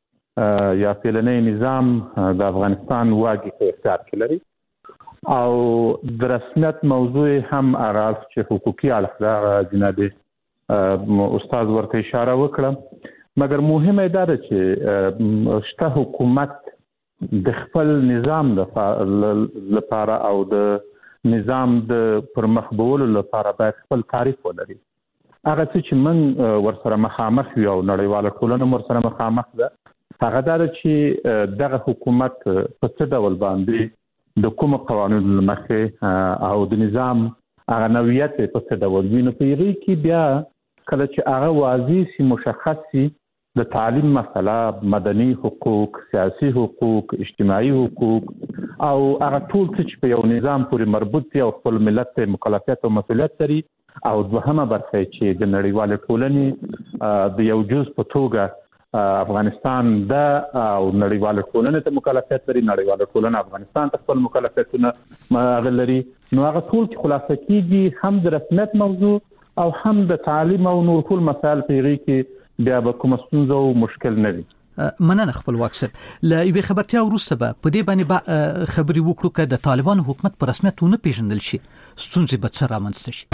یا فعلني نظام د افغانستان واګي په اختیار کې لري او د رسمیت موضوع هم اراز چې حقوقي اړخ دا جناب استاد ورته اشاره وکړه، مګر مهمه دا ده چې شته حکومت د خپل نظام لپاره او د نظام د پرمخ بولو لپاره باید خپل تعریف ولري. هغه چې من ورسره مخامخ یو نړیواله ټولنه ورسره مخامخ ده، هغه دا چې دغه حکومت په څه ډول باندې د کوم قوانینو لمخې او د نظام هغه نوعیت په څه ډول ویني، په یوه کې بیا کله چې هغه واضح سي، مشخص سي، د تعلیم مسله، مدني حقوق، سیاسي حقوق، اجتماعي حقوق او هغه ټول چې په یو نظام پورې مربوط دي او خپل ملت ته مکلفیت او مسؤلیت لري، او دوهمه برخه چې د نړیوال ټولنې د یو جز په توګه افغانستان د او نړیوال ټولنې ته مکلفیت لري، نړیوال ټولنه افغانستان ته خپل مکلفیتونه لري، نو هغه ټول چې خلاصه کیږي هم د رسمیت موضوع او هم د تعلیم او نور ټول مسایل په هغه کې بیا به کوم ستونزه او مشکل نه وي. مننه خپلواک صاحب. ل یوې خبرتیا وروسته به په دې باندې خبري وکړو چې د طالبانو حکومت په رسمیت ونه پیژندل شي ستونزې به څه رامنځته شي.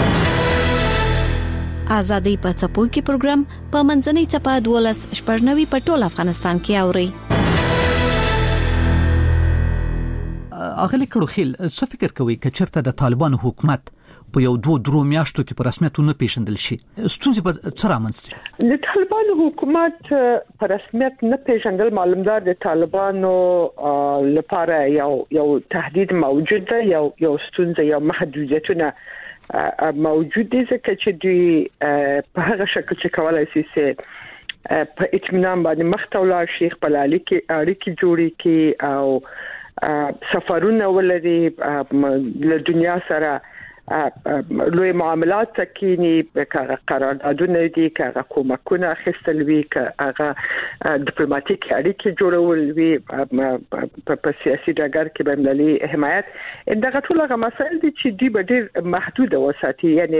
آزادۍ په څپو کې پروګرام په منځنۍ چپه دولس شپږنوي په ټول افغانستان کې اوري. اغلی کړو خیل څه فکر کوي چې چرته د طالبانو حکومت په یو دوه درو میاشتو کې په رسمیت نه پیژندل شي ستونزې به څه رامنځته شي؟ د طالبانو حکومت په رسمیت نه پیژندل معلومدار د طالبانو لپاره یو یو تهدید موجود ده، یو یو ستونزه، یو محدودیتونه موجود دي، ځکه چې دوی په هغه شکل چې کولای شي چې په اطمینان باندې مخته ولاړ شي، خپل اړیکې جوړې کړي او سفرونه ولري له دنیا سره لوی معاملات تکینی که قراردادونه دي، که کومکونه اخیستل وي، که هغه ډیپلوماټیک اړیکې جوړول وي په سیاسي ډګر کې بندلي حمایت، دغه ټول هغه مسایل دي چې دوی به ډېر محدود وساتي، یعنی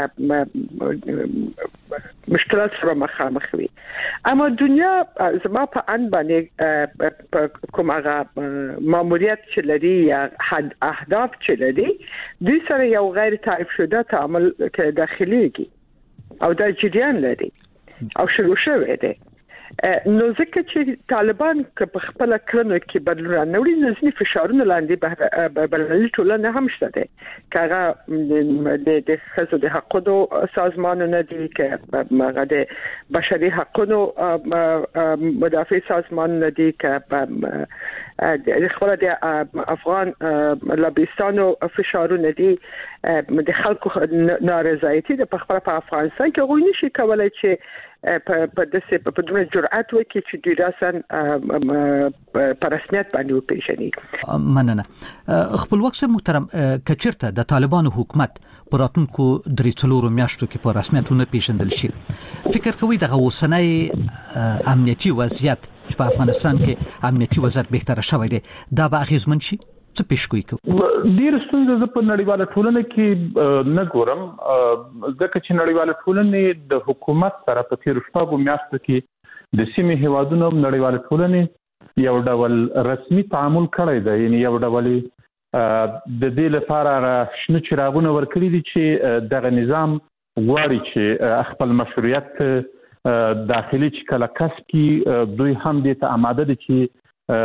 مشکلات سره مخامخ وي. اما دنیا زما په ان باندې کوم هغه ماموریت چې لري یا اهداف چې لري، دوی سره یو غیر تعریف شده تعامل که داخلیږي او دا جریان لري او شروع شوی دی. نو ځکه چې طالبان په خپل کړنو کې بدلون راوړي ځینې فشارونه لاندې بهرنۍ ټولنه هم شته ده کاغه د خصوصي د حقوقو سازمانونه دي که هغه د بشري حقوقو مدافع سازمانونه دي که د خپل د افغان لابستانو فشارونه دي د خلکو نارضایتي د په خپل په افغانستان کې غوښنه شي کولای چې په داسې په دونه جرأت وکړي چې دوی راسن په رسمیت باندې وپیژني. مننه. خپلواک صاحب محترم، کچرته د طالبانو حکومت په راتلونکو درې څلورو میاشتو کې په رسمیت ونه پیژندل شي، فکر کوي دغه اوسنۍ امنیتي وضعیت چې په افغانستان کې امنیتي وضعیت بهتره شوی دی دا به اغیزمن شي؟ څه پیشګوئی کوي؟ ډیر ستونزې زه په نړیواله ټولنه کې نه ګورم، ځکه چې نړیواله ټولنه د حکومت سره په تیر شپږو میاشتو کې د سیمې هیوادونو نړیواله ټولنه یو ډول رسمي تعامل کړی دی، یعنی یو ډول د دې لپاره شنه چراغونه ورکړي دي چې دغه نظام غواړي چې خپل مشروعیت داخلي چې کله کسب کی دوی هم دې ته آماده دي چې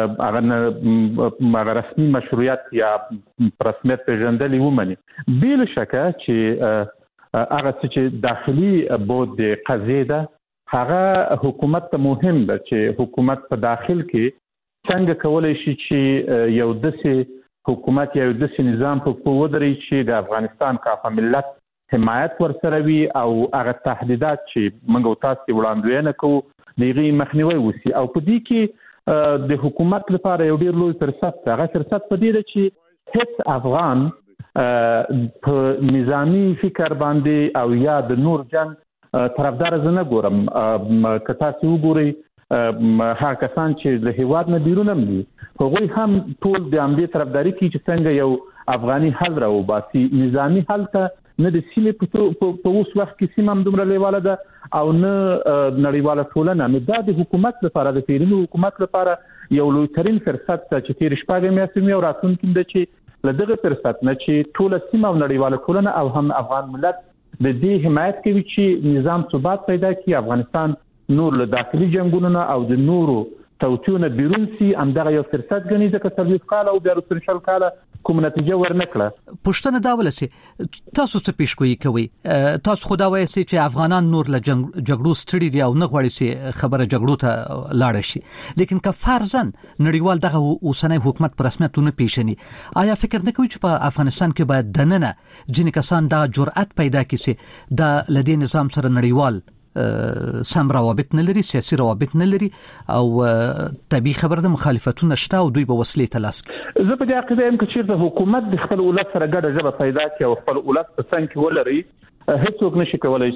هغه رسمي مشروعیت یا رسمیت پیژندل ومني. بل شکه چې هغه چې داخلي بود د قضیه ده هغه حکومت ته مهم ده چې حکومت په داخل کې څنګه کولای شي چې یو داسې حکومت یا یو داسې نظام په ودري چې د افغانستان کافه ملت حمایت ورسره وي او هغه تهدیدات چې موږ تاسو وړاندوینه کوو دغه مخنیوي وسی. او په دې کې د حکومت لپاره یو ډیر لوی فرصت ده. هغه فرصت په دې ده چې هیڅ افغان په نظامی فکر باندې او یا د نور جنگ طرفدار زنه ګورم. که تاسو وګورئ هغه کسان چې له هیواد نه بیرون هم دي هغوی هم ټول د همدې طرفداري کوي چې څنګه یو افغاني حل راوباسي. نظامی حل ته نه د سیمې په اوس وخت کې سیمه هم دومره لیواله ده او نه نړیواله ټولنه. نو دا د حکومت لپاره د پیرینو حکومت لپاره یو لوی ترين فرصت ده چې تیر شپږ میاشتې او راتلونکي د چې له دغه فرصت نه چې ټول سیمه او نړیواله ټولنه او هم افغان ملت د دې حمایت کوي چې نظام ثبات پیدا کړي، افغانستان نور له داخلي جنگونو او د نورو توتیونه بیرون سي. همدغه یو فرصت غني ځکه څلويخ کال او بیا وروسته شل کال کوم نتیجه ورنکړه. پښتنه دا ولسي تاسو څه پیشګوئی کوي؟ تاسو خدا وایي چې افغانان نور له جګړو ستړي دي او نه غواړي چې خبره جګړو ته لاړ شي، لیکن که فرضاً نړیوال دغه اوسنۍ حکومت په رسمیت نه پیژني، آیا فکر نه کوي چې په افغانستان کې باید دننه ځینې کسان دا جرأت پیدا کړي چې دا لدې نظام سره نړیوال سم روابط نه لري، سیاسي روابط نه لري او طبيعي خبر د مخالفتونو شته او دوی به وسلې تلاش کوي؟ زه په دې عقیده یم چې د حکومت د خپل ولادت سره ګډه ژبه پیدا کړي او خپل ولادت په څنګه کې ولري، هیڅوک نشي کولای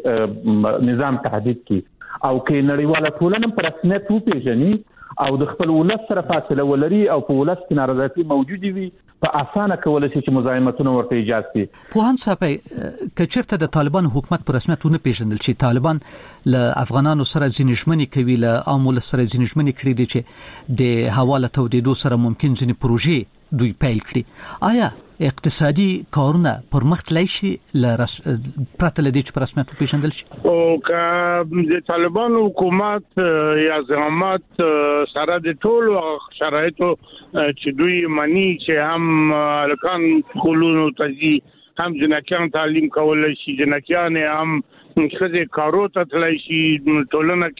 چې نظام تهدید کړي او کې نړیواله ټولنه په رسمیت وپیژني او د خپل ولادت سره فاصله ولري او په ولادت کې نارضایتي موجوده وي، په اسانه کولای شي چې مزاحمتونه ورته ایجاد کړي. په هان صاحب کچرته د طالبان حکومت په رسمیت نه پیژندل شي، طالبان له افغانانو سره ځینشمنی کوي، له عامل سره ځینشمنی کړی دي چې د حواله تودیدو سره ممکن ځینې پروژې دوی پیل کړي. آیا اقتصادي کارونه پرمخ تللی شي لرس پرته لدی چې په رسمیت پیژندل شي؟ او که د طالبان حکومت یا زعامت سره د ټولو شرایطو چې دوی مانی چې هم الکان کولونو تجي هم جنکیان تعلیم کولای شي، جنکیان هم خزه کارو ته تللی شي، ټولنه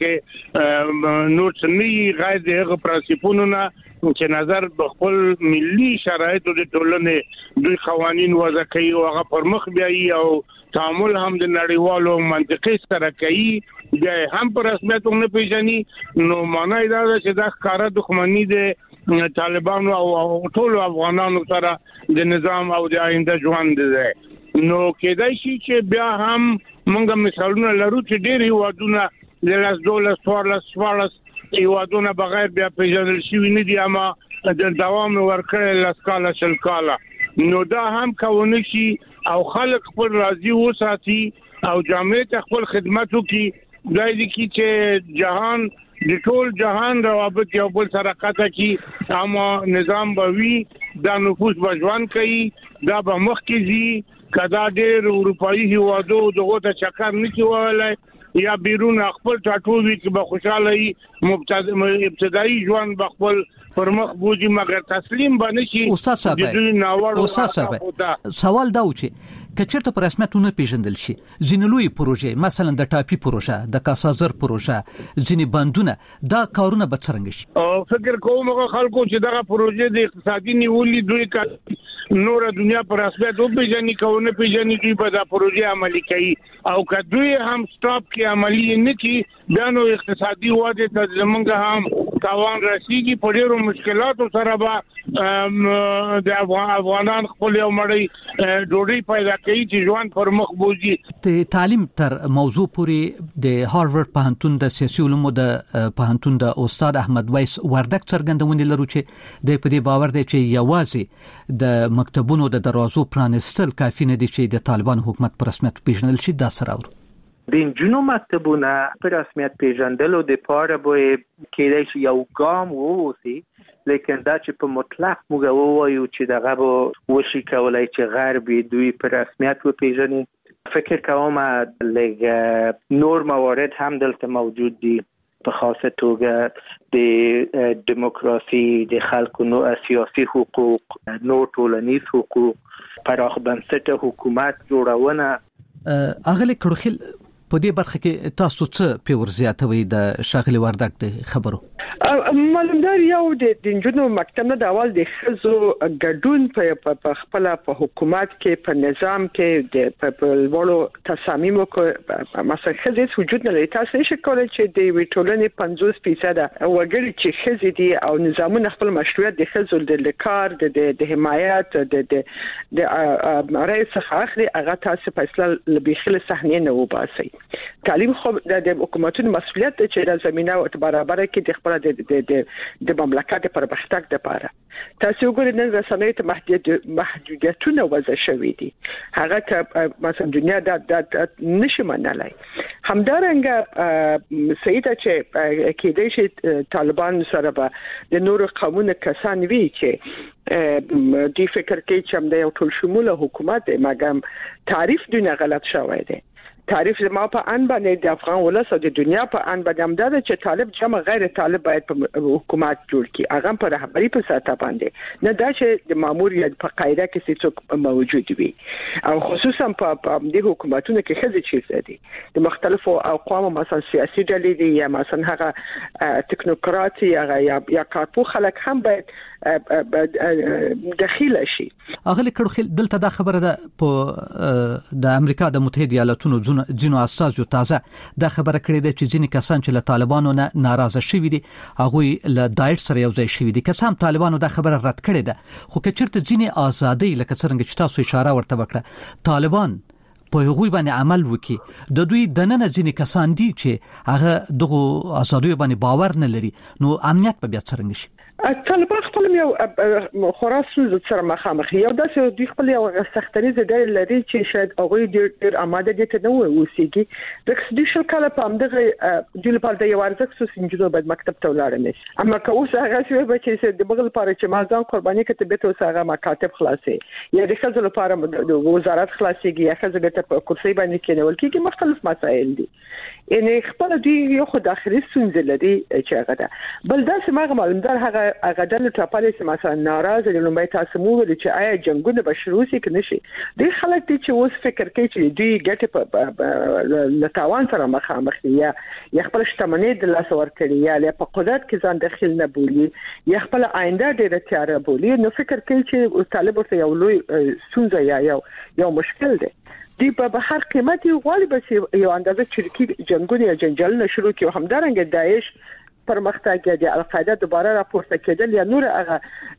کې نور څنګه غیر دغه پرنسپونو نه چې نظر د خپل ملي شرایطو د ټولنې دوی قوانين وضع کوي او هغه پرمخ بیاي او تعامل هم د نړیوالو منطقي سره کوي، بیا هم پر رسمیت نه پیژني. نو معنی دا چې دا ښکارا دښمنی د طالبانو او ټول افغانانو سره د نظام او د آینده ژوند دی. نو کېدای شي چې بیا هم موږ مثالونه لرو چې ډېری وادونه د لاس دولس څوارلس څوارلس هیوادونه بغیر بیا پیژندل شوي نه دي، اما د دوام ورکړل لاس کاله شل کاله. نو دا هم کول شي او خلک خپل راضي وساتي او جامعه خپل خدمت وکړي. دا دي چې جهان د ټول جهان روابط یو بل سره قطع کی، اما نظام به وی دا نفوذ بجوان کوي، دا به مخ کې زی کدا ډېر اروپאי هیوادو دغه ته چکر نه کیولای یا بیرون خپل ټاټو وی کې به خوشاله وي ابتدایي ژوند بخپل پرمخ بوجي مګر تسلیم باندې شي. استاد صاحب استاد صاحب سوال دا و چې کچرته پر رسمیتونه پیژندل شي ځینلوی پروژې مثلا د ټاپي پروژه د کاسازر پروژه ځینې بندونه دا کارونه به څنګه شي؟ او فکر کوم خلکو چې دا پروژې د اقتصادي نیولې دوی کا نور دنیا پر رسمیت او پیژنې کوونه پیژنې دوی په دا پروژې عملي کوي او کدوې هم سټاپ کې عملي نه کی بیا نو اقتصادي واده ته زمونږ هم تاوان رسیږي په ډیرو مشکلاتو سره به د افغانان خپل یو مړی ډوډۍ پیدا کوي چې ژوند پر مخ بوزي. د تعلیم تر موضوع پورې د هارورډ پوهنتون د سیاسي علومو د پوهنتون د استاد احمد ویس وردک څرګندونې لرو چې د په دې باور دی چې یوازې د مکتبونو د دروازو پرانستل کافي نه دي چې د طالبان حکومت پر رسمیت پیژنل شي. دا سره ور د انجونو مکتبونه پر رسمیت پیژندلو د پاره به کېدای شي یو ګام ووسی، لیکن دا چې په مطلق موږ ووایو چې دغه به وشي کولای چې غربي دوی پر رسمیت وپیژني. فکر کوم لږ نور موارد هم دلته موجود دي، په خاصه توګه د دیموکراسي، د خلکو نو سیاسي حقوق، نو ټولنیز حقوق، پراخ بنسټه حکومت جوړونه. اغلی کړخیل په دې برخه کې تاسو څه پیور زیاتوي د شاغلي وردک د خبرو؟ معلومدار یو د انجونو مکتب نه د اول د خزو ګډون په خپل په حکومت کې په نظام کې د په ولو تصامیمو کې مثلا خزې وجود نه لري. تاسو نشئ کولای چې د ویټولنې پنځوس فیصد وګړي چې خزې دي او نظامونه خپل مشروعیت د خزو د لیکار د حمایت د د رئیس اخلي هغه تاسو په اصل لبیخله صحنه نه وباسي. تعلیم خو د حکومتونو مسؤلیت دی چې د زمينه او برابر کې د خپل د د د مملکت پر پرمختګ لپاره تاسو وګورئ نن رسنۍ ته محدود محدودیتونه وضع شوې دي، هغه ته مثلا دنیا د نشي منلای. همدارنګه سیده چې کېدای شي طالبان سره به د نور قومونو کسان وی چې دی فکر کوي چې هم د یو ټول شموله حکومت دی، مګم تعریف دونه غلط شوی دی. تعریف زما په ان باندې د افغان ولس او د دنیا په ان باندې هم دا چې طالب جمع غیر طالب باید په حکومت جوړ کی، هغه په رهبری په ساته باندې نه دا چې د ماموریت په قاعده کې څه موجود وي او خصوصا په د حکومتونو کې خزې چیرته دي د مختلفو اقوام مثلا سیاسي ډلې دي یا مثلا هغه ټکنوکرات یا یا کارپو خلک هم باید داخله شي. اغلی کړو دلته دا خبره ده په د امریکا د متحده ایالاتونو ځینو استازو تازه دا خبره کړې ده چې ځینې کسان چې له طالبانو نه ناراضه شوي دي هغه له داعش سره یو ځای شوي دي، که هم طالبانو دا خبره رد کړې ده، خو که چېرته ځینې ازادي لکه څنګه چې تاسو اشاره ورته وکړه طالبان په هغوی باندې عمل وکړي، د دوی دننه ځینې کسان دي چې هغه دغه ازادي باندې باور نه لري، نو امنیت په بیا څنګه شي؟ طالبان خپل یو خراسو ز سره مخامخ یو داسې دوی خپل یو سختري زده لري چې شاید هغه ډېر آماده دي ته نو وسیږي د کسدیشل کله په همدغه د لپاره د یو ارزښت سو سنجو باید مکتب ته ولاړ نه اما که اوس هغه شوی به چې د بغل لپاره چې مازان قرباني کته به اوس هغه مکاتب خلاصي یا د خزل لپاره د وزارت خلاصيږي یا خزل ته په کرسي باندې کېنول کېږي مختلف مسایل دي. یعنی خپل دی یو خو داخلي ستونزې لري چې هغه ده بل دا چې ما معلومدار هغه هغه د ټاپالې چې مثلا ناراضه دي نو به تاسو مو ویل چې آیا جنگونه به شروع شي کنه شي د خلک دي چې اوس فکر کوي چې دوی ګټه په لتاوان سره مخامخ دي یا یا خپل شتمنۍ د لاس ورکړي یا په قدرت کې ځان داخل نه بولي یا خپل آینده ډېر تیار بولي، نو فکر کوي چې طالب ورته یو لوی ستونزه یا یو یو مشکل دی. دی په هر قیمت یو غالي بس یو اندازه چریکي جنگونه یا جنجالونه شروع کیو، همدارنګه داعش پرمختګ د القاعده دوباره راپورته کېدل یا نور هغه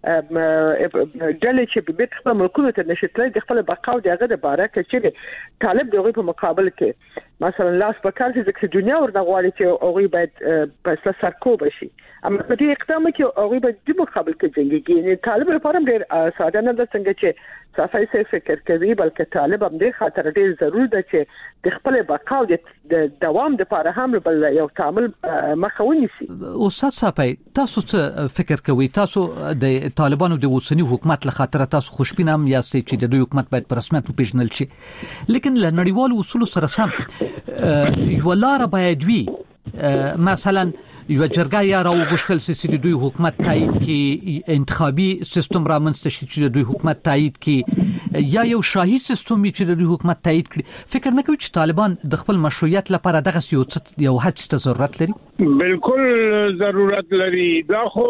ډلې چې په خپل ملکونو ته نشټلې د خپل بقا او دغه د باره کې چې طالب دغه په مقابل کې مثلا لاس په کار چې د دنیا ورته غواړي چې هغه باید په سرکوب شي، اما په دې اقدام کې هغه باید د مقابل کې جنگي نه طالب لپاره ډېر ساده نه ده څنګه چې صفای سي فکر کوي، بلکې طالب هم د خاطر ډېر ضروري ده چې د خپل بقا او د دوام لپاره هم بل یو تعامل مخاوني سي. استاد صاحب تاسو څه فکر کوئ؟ تاسو د طالبانو د اوسنی حکومت له خاطر تاسو خوشبین هم یاستئ چې د دوی حکومت باید په رسمیت وپیژنل شي، لیکن له نړیوالو اصولو سره سم یو لار باید وي مثلا یو جرګه یا راوغشتل چې د دوی حکومت تایید کی انتخابي سیستم را منځته شي چې د دوی حکومت تایید کی یا یو شاهي سیستم چې د دوی حکومت تایید کړي فکر نه کوي چې طالبان د خپل مشروعیت لپاره دغه یو هڅه ته ضرورت لري بالکل ضرورت لري دا خو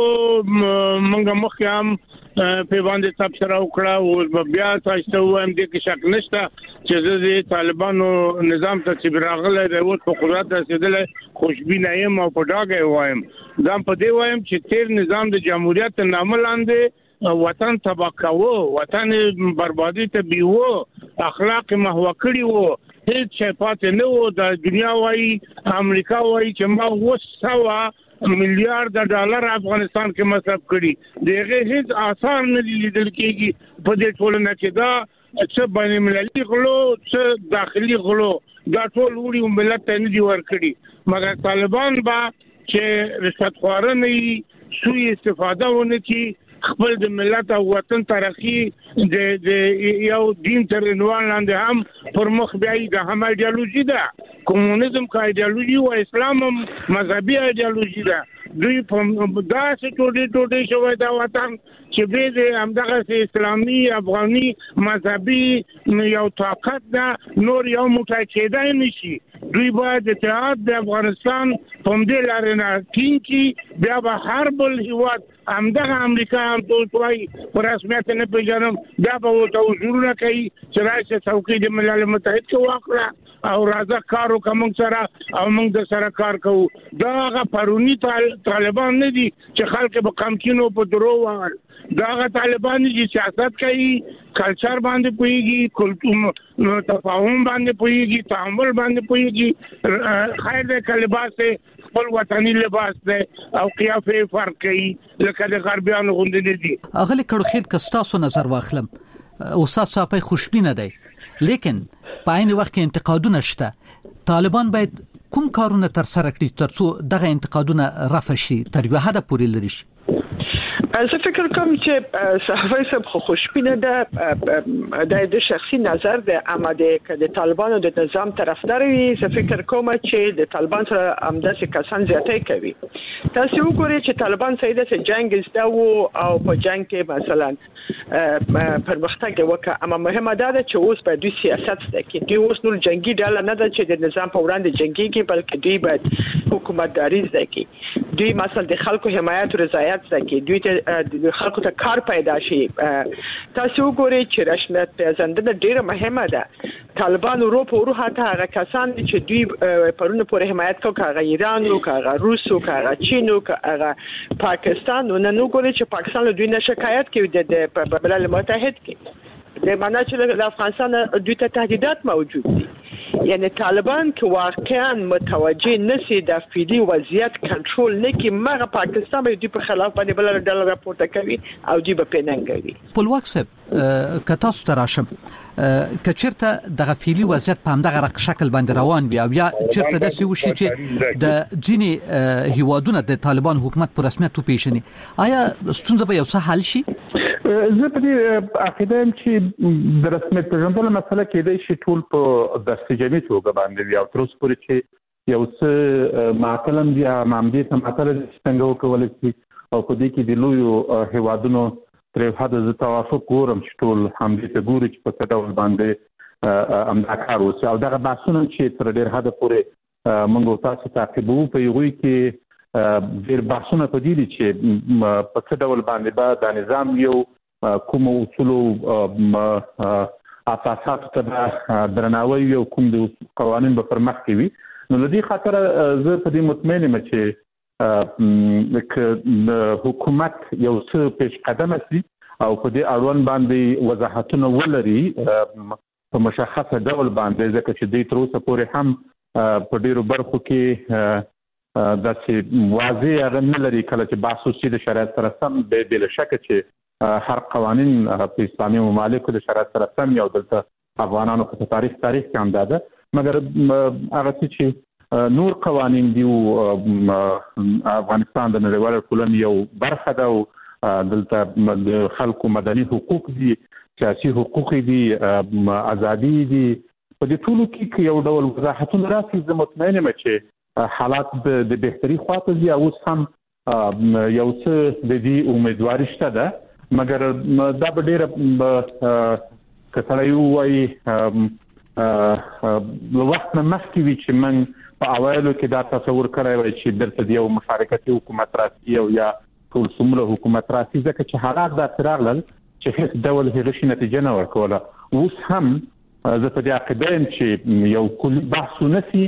موږ مخکې هم په باندې تبصره وکړه او بیا تاسو وایم د کې شک نشته چې د طالبانو نظام ته چې راغله د وټ په قدرت رسیدله خوشبینه یم او په ډاګه وایم دا په دی وایم چې تیر نظام د جمهوریت نامه لاندې وطن تباہ کاوه وطن بربادي ته بیوه اخلاق محو کړی وو هیڅ شي پاتې نه وو د دنیا وايي امریکا وايي چې ما وسوا میلیارډ ډالر افغانستان کې مصرف کړي دغه هیڅ آثار نه لیدل کېږي په دې ټولنه کې دا چې بین المللي غلو چې داخلي غلو دا ټول وړي ملت ته نه دی ورکړي مګر طالبان با چې رشوت خورنه سوء استفاده ونه کی خپل د ملت او وطن ترقی د د یو دین تر عنوان لاندې هم پر مخ بیاي د هم ایدئولوژي ده کمونیزم کا ایدئولوژي او اسلام مذهبي ایدئولوژي ده دوی په داسې ټوټې ټوټې شوی دا وطن چې به د همدغه اسلامي افغاني مذهبي یو طاقت ده نور یو موټی کېدای نشي دوی باید اتحاد د افغانستان په دې لارې نه ټینګي بیا به هر بل هیواد همدغه امریکا هم دوی په رسمیت نه پیژنم بیا به ورته حضورونه کوي چې راشي څوکۍ د ملل متحد کې واخله او راځه کار وکړو موږ سره او موږ د سره کار کوو دا هغه پرونی طالبان نه دي چې خلک به کمکینو په درو وال دا هغه طالبان دي چې سیاست کوي کلچر باندې پويږي کلتور تفاهم باندې پويږي تعامل باندې پويږي خیر د کلباسه خپل وطني لباس ده او قیافه فرق کوي لکه د غربیانو غوندې دي اغلی کړو خیر کستاسو نظر واخلم استاد صاحب خوشبینه دی لیکن په عین وخت کې انتقادونه شته طالبان باید کوم کارونه تر سره کړي ترڅو دغه انتقادونه رفع شي تر یو حد پورې لري شي زه فکر کوم چې صحافي صاحب خو خوشبینه ده د شخصي نظر د آماده ک د طالبانو د نظام طرفدار وي زه فکر کوم چې د طالبان سره همداسې کسان زیاتې کوي تاسو وګورئ چې طالبان سیده چې جنگ زده وو او په جنگ کې مثلا پرمختګ وکړه اما مهمه ده چې اوس په دوی سیاست ده کې دوی اوس نور جنگي ډله نه ده چې د نظام په وړاندې جنگي کې بلکې دوی باید حکومتداري زده کې دوی مثلا د خلکو حمایت او رضایت زده کې دوی ته د خلکو ته کار پیدا شي تاسو وګورئ چې رشنت پیژندنه ډیره مهمه ده طالبان اروپا او هغه هغه کسان چې دوی پرونه پورې حمایت کوي هغه ایران او هغه روس او هغه چین او هغه پاکستان نو نو وګورئ چې پاکستان له دوی نه شکایت کوي د ملل متحد کې د معنا چې د افغانستان دوی ته تهدیدات موجود دي یعنی طالبان که واقعا متوجه نشي د فعلی وضعیت کنټرول نه کی مغه پاکستان به د په خلاف باندې بل ډول راپورته کوي او دی په پیننګوي په وکسب کتا ستراشم کچرته د فعلی وضعیت په همدغه شکل باندې روان وي او یا چرته د سی وشي چې د ځینی هیوادونو د طالبان حکومت په رسمیت تو پیژني آیا ستونزه به یو څه حل شي زه په دې عقیده یم چې د رسمیت پیژندلو مسله کېدای شي ټول په دستجمعي توګه باندې وي او تر اوسه پورې چې یو څه معطلم دي همدې ته معطل څنګه وکولای شي او په دې کې د لویو هیوادونو تر حد زه توافق ګورم چې ټول همدې ته ګوري چې په څه ډول باندې امدا کار وشي او دغه بحثونه چې تر ډېر حد پورې موږ تاسو تعقیبو په یوه کې ډېر بحثونه په دې دي چې په څه ډول باندې به د نظام یو کوم اصول او اساسات ته درناوی او کوم د قوانين په پرمخ کې وي نو لدی خاطر زه په دې مطمئن یم چې د حکومت یو څه پیش قدم شي او په دې اړوند باندې وضاحتونه ولري په مشخصه ډول باندې ځکه چې د تر اوسه پورې هم په ډیرو برخو کې دا چې واضح هغه نه لري کله چې بحث وشي د شریعت سره سم به بل شک چې هر قوانين په اسلامي ممالکو د شریعت سره سم یو دلته افغانانو په تاریخ تاریخ کې هم ده مګر هغه چې نور قوانين دی افغانستان د نړیوال ټولنې یو برخه ده او دلته د خلکو مدني حقوق دي سیاسي حقوق دي ازادي دي په دې ټولو کې یو ډول وضاحتونه راسي زه مطمئن یم چې حالات د بهتري خواته ځي او اوس هم یو څه د دې امیدواري شته ده مګر دا به ډېره که سړی ووایي له وخت نه مخکې وي چې موږ په اوایلو کې دا تصور کړی وای چې دلته د یو مشارکتي حکومت راسي او یا ټول څومره حکومت راسي ځکه چې حالات داسې راغلل چې هیڅ ډول هغه شي نتیجه نه ورکوله. اوس هم زه په دې عقیده یم چې یو کلي بحث ونسي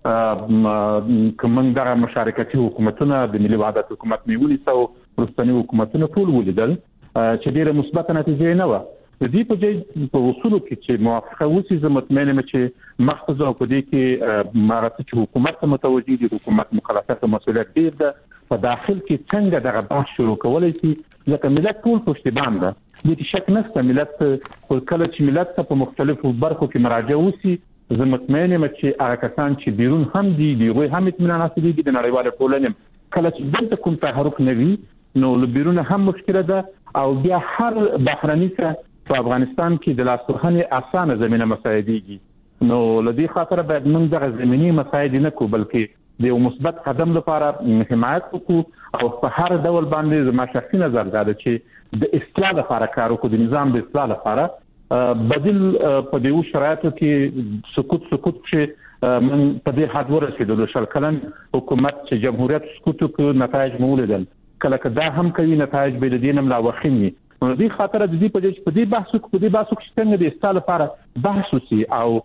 که موږ دغه مشارکتي حکومتونه د ملي وحدت حکومت نیولي سو وروستني حکومتونه ټول ولیدل چې ډېره مثبته نتیجه نه وه. د دې په ځای په اصولو کې چې موافقه وشي زه مطمئن یم چې مخکې ځو په دې کې هغه چې حکومت ته متوجه دي حکومت مکلفیت او مسؤلیت ډېر ده په داخل کې څنګه دغه بحث شروع کولی شي ځکه ملت ټول پشتیبان ده دې شک نشته. ملت کله چې ملت ته په مختلفو برخو کې مراجعه وشي زه مطمئن یم چې هغه کسان چې بیرون هم دي دوی هم اطمینان حاصلېږي د نړیوالې ټولنې کله چې دلته کوم تحرک نه وي نو له بیرونه هم مشکله ده او بیا هر بهرني څه په افغانستان کې د لاسوهنې اسانه زمينه مساعدېږي نو لدی خاطر باید موږ دغه زميني مساعد نه کو بلکې د یو مثبت قدم لپاره حمایت وکړو او په هر ډول باندې زما شخصي نظر دا ده چې د اصلاح لپاره کار وکړو د نظام د اصلاح لپاره بدیل په دې شرایطو کې سکوت سکوت چې من په دې حد ورسېدو شل کلن حکومت چې جمهوریت سکوت کو نتایج مولیدل کله کدا هم کوي نتایج به د دینم لا وخینی نو دې خاطر د دې په دې په دې بحث په دې بحث کې څنګه د اصلاح لپاره بحث وسی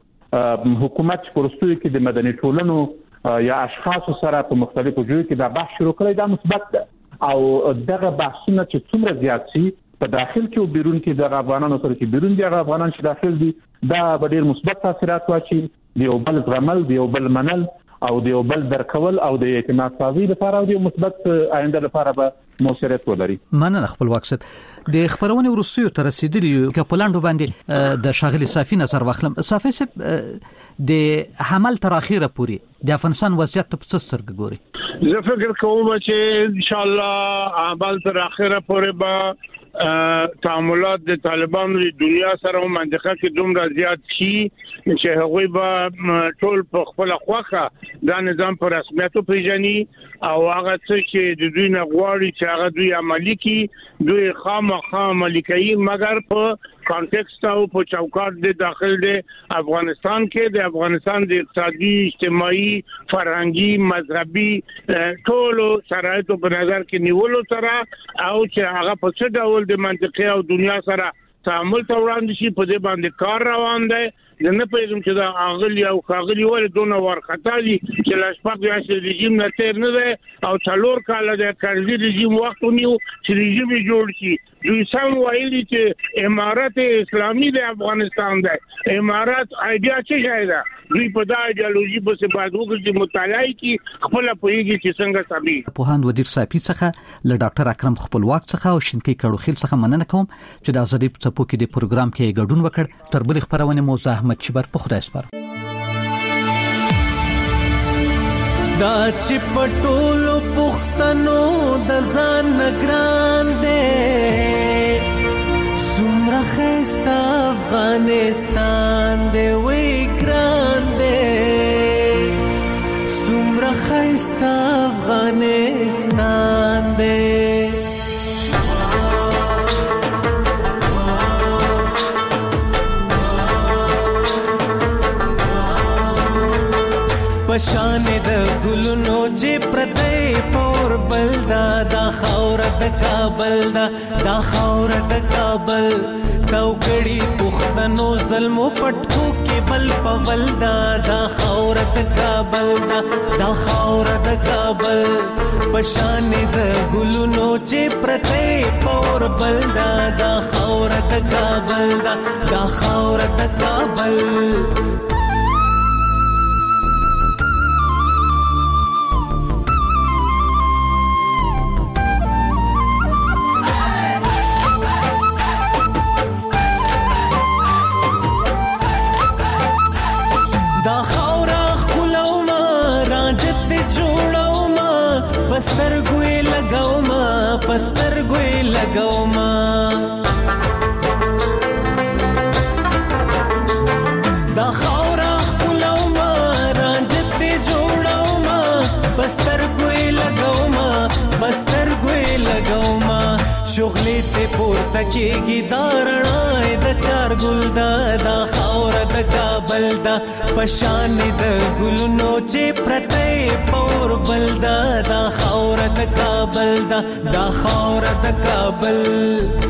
او حکومت پرستوي کې د مدني ټولنو یا اشخاص سره په مختلفو ځایونو کې دا بحث شروع کړی دا مثبت ده او دغه بحثونه چې څومره زیات شي په داخل کې او بیرون کې د افغانانو سره چې بیرون دي هغه افغانان چې داخل دي دا به ډېر مثبت تاثیرات واچي د یو بل زغمل د یو بل منل او د یو بل درکول او د اعتماد سازي لپاره او د مثبت آینده لپاره به موثریت ولري. مننه خپلواک صاحب. د خبرونه ورسوي تر رسیدلی کپلاندو باندې د شاغلي صافي نظر واخلم. صافي صاحب د حمل تر اخیره پوري د افغانستان وضعیت په څه سترګې ګوري؟ زه فکر کوم چې ان شاء الله حمل تر اخیره پوري به تعاملات د طالبانو د دنیا سره او منطقه کې دومره زیات شي چې هغوی به ټول په خپل خوخه دا نظام پر رسمیت پیژني او هغه څه چې د دوی نه غواړي چې هغه دوی عملي کړي دوی خامخا عملي کوي مګر په کانټیکست او په چوکاټ د داخل د افغانستان کې د افغانستان د اقتصادي اجتماعي فرهنګي مذهبي ټول شرایطو په نظر کې نیولو سره او چې هغه په څه ډول د منطقې او دنیا سره تعامل ته وړاندې شي په دې باندې کار روان دی. د نه پیژم چې دا اغلی او خاغلی ول دونه ورختالي چې لاشپاک د اصل رژیم نه تیر نه دی او څلور کال د کارزي رژیم وخت ونیو چې رژیم جوړ شي. دوی سم وایي چې امارات اسلامي د افغانستان دی. امارات ایډیا څه شي ده دوی په دا ایډیالوژي په څیر باندې وګورئ مطالعه کی خپل پوهیږي چې څنګه سبي پوهاند ودیر صافي څخه له ډاکټر اکرم خپلواک څخه او شینکی کړوخیل څخه مننه کوم چې د ازادي په څپو کې د پروګرام کې ګډون وکړ. تر بل خبرونه مو زحمت شبر په خدای سپارم. دا چې پټولو پښتنو د ځان نگران دې سمره خستا افغانستان دې وی ګران دې سمره خستا افغانستان دې پشان د ګلونو چې پرته پور بلدا دا خاور د کابل دا دا خاور د کابل توګړي پښتنو ظلم پټکو کې بل پول دا دا خاور د کابل دا دا خاور د کابل پشان د ګلونو چې پرته پور بلدا دا خاور د کابل دا دا خاور د کابل پستر ګوي لګاو ما پستر ګوي لګاو ما دا خاورا ته پورته کېږي دا رڼا د چار ګل دا دا خاوره د کابل دا پشان د ګلونو چې پرته پور بل دا دا خاوره د کابل دا دا خاوره د کابل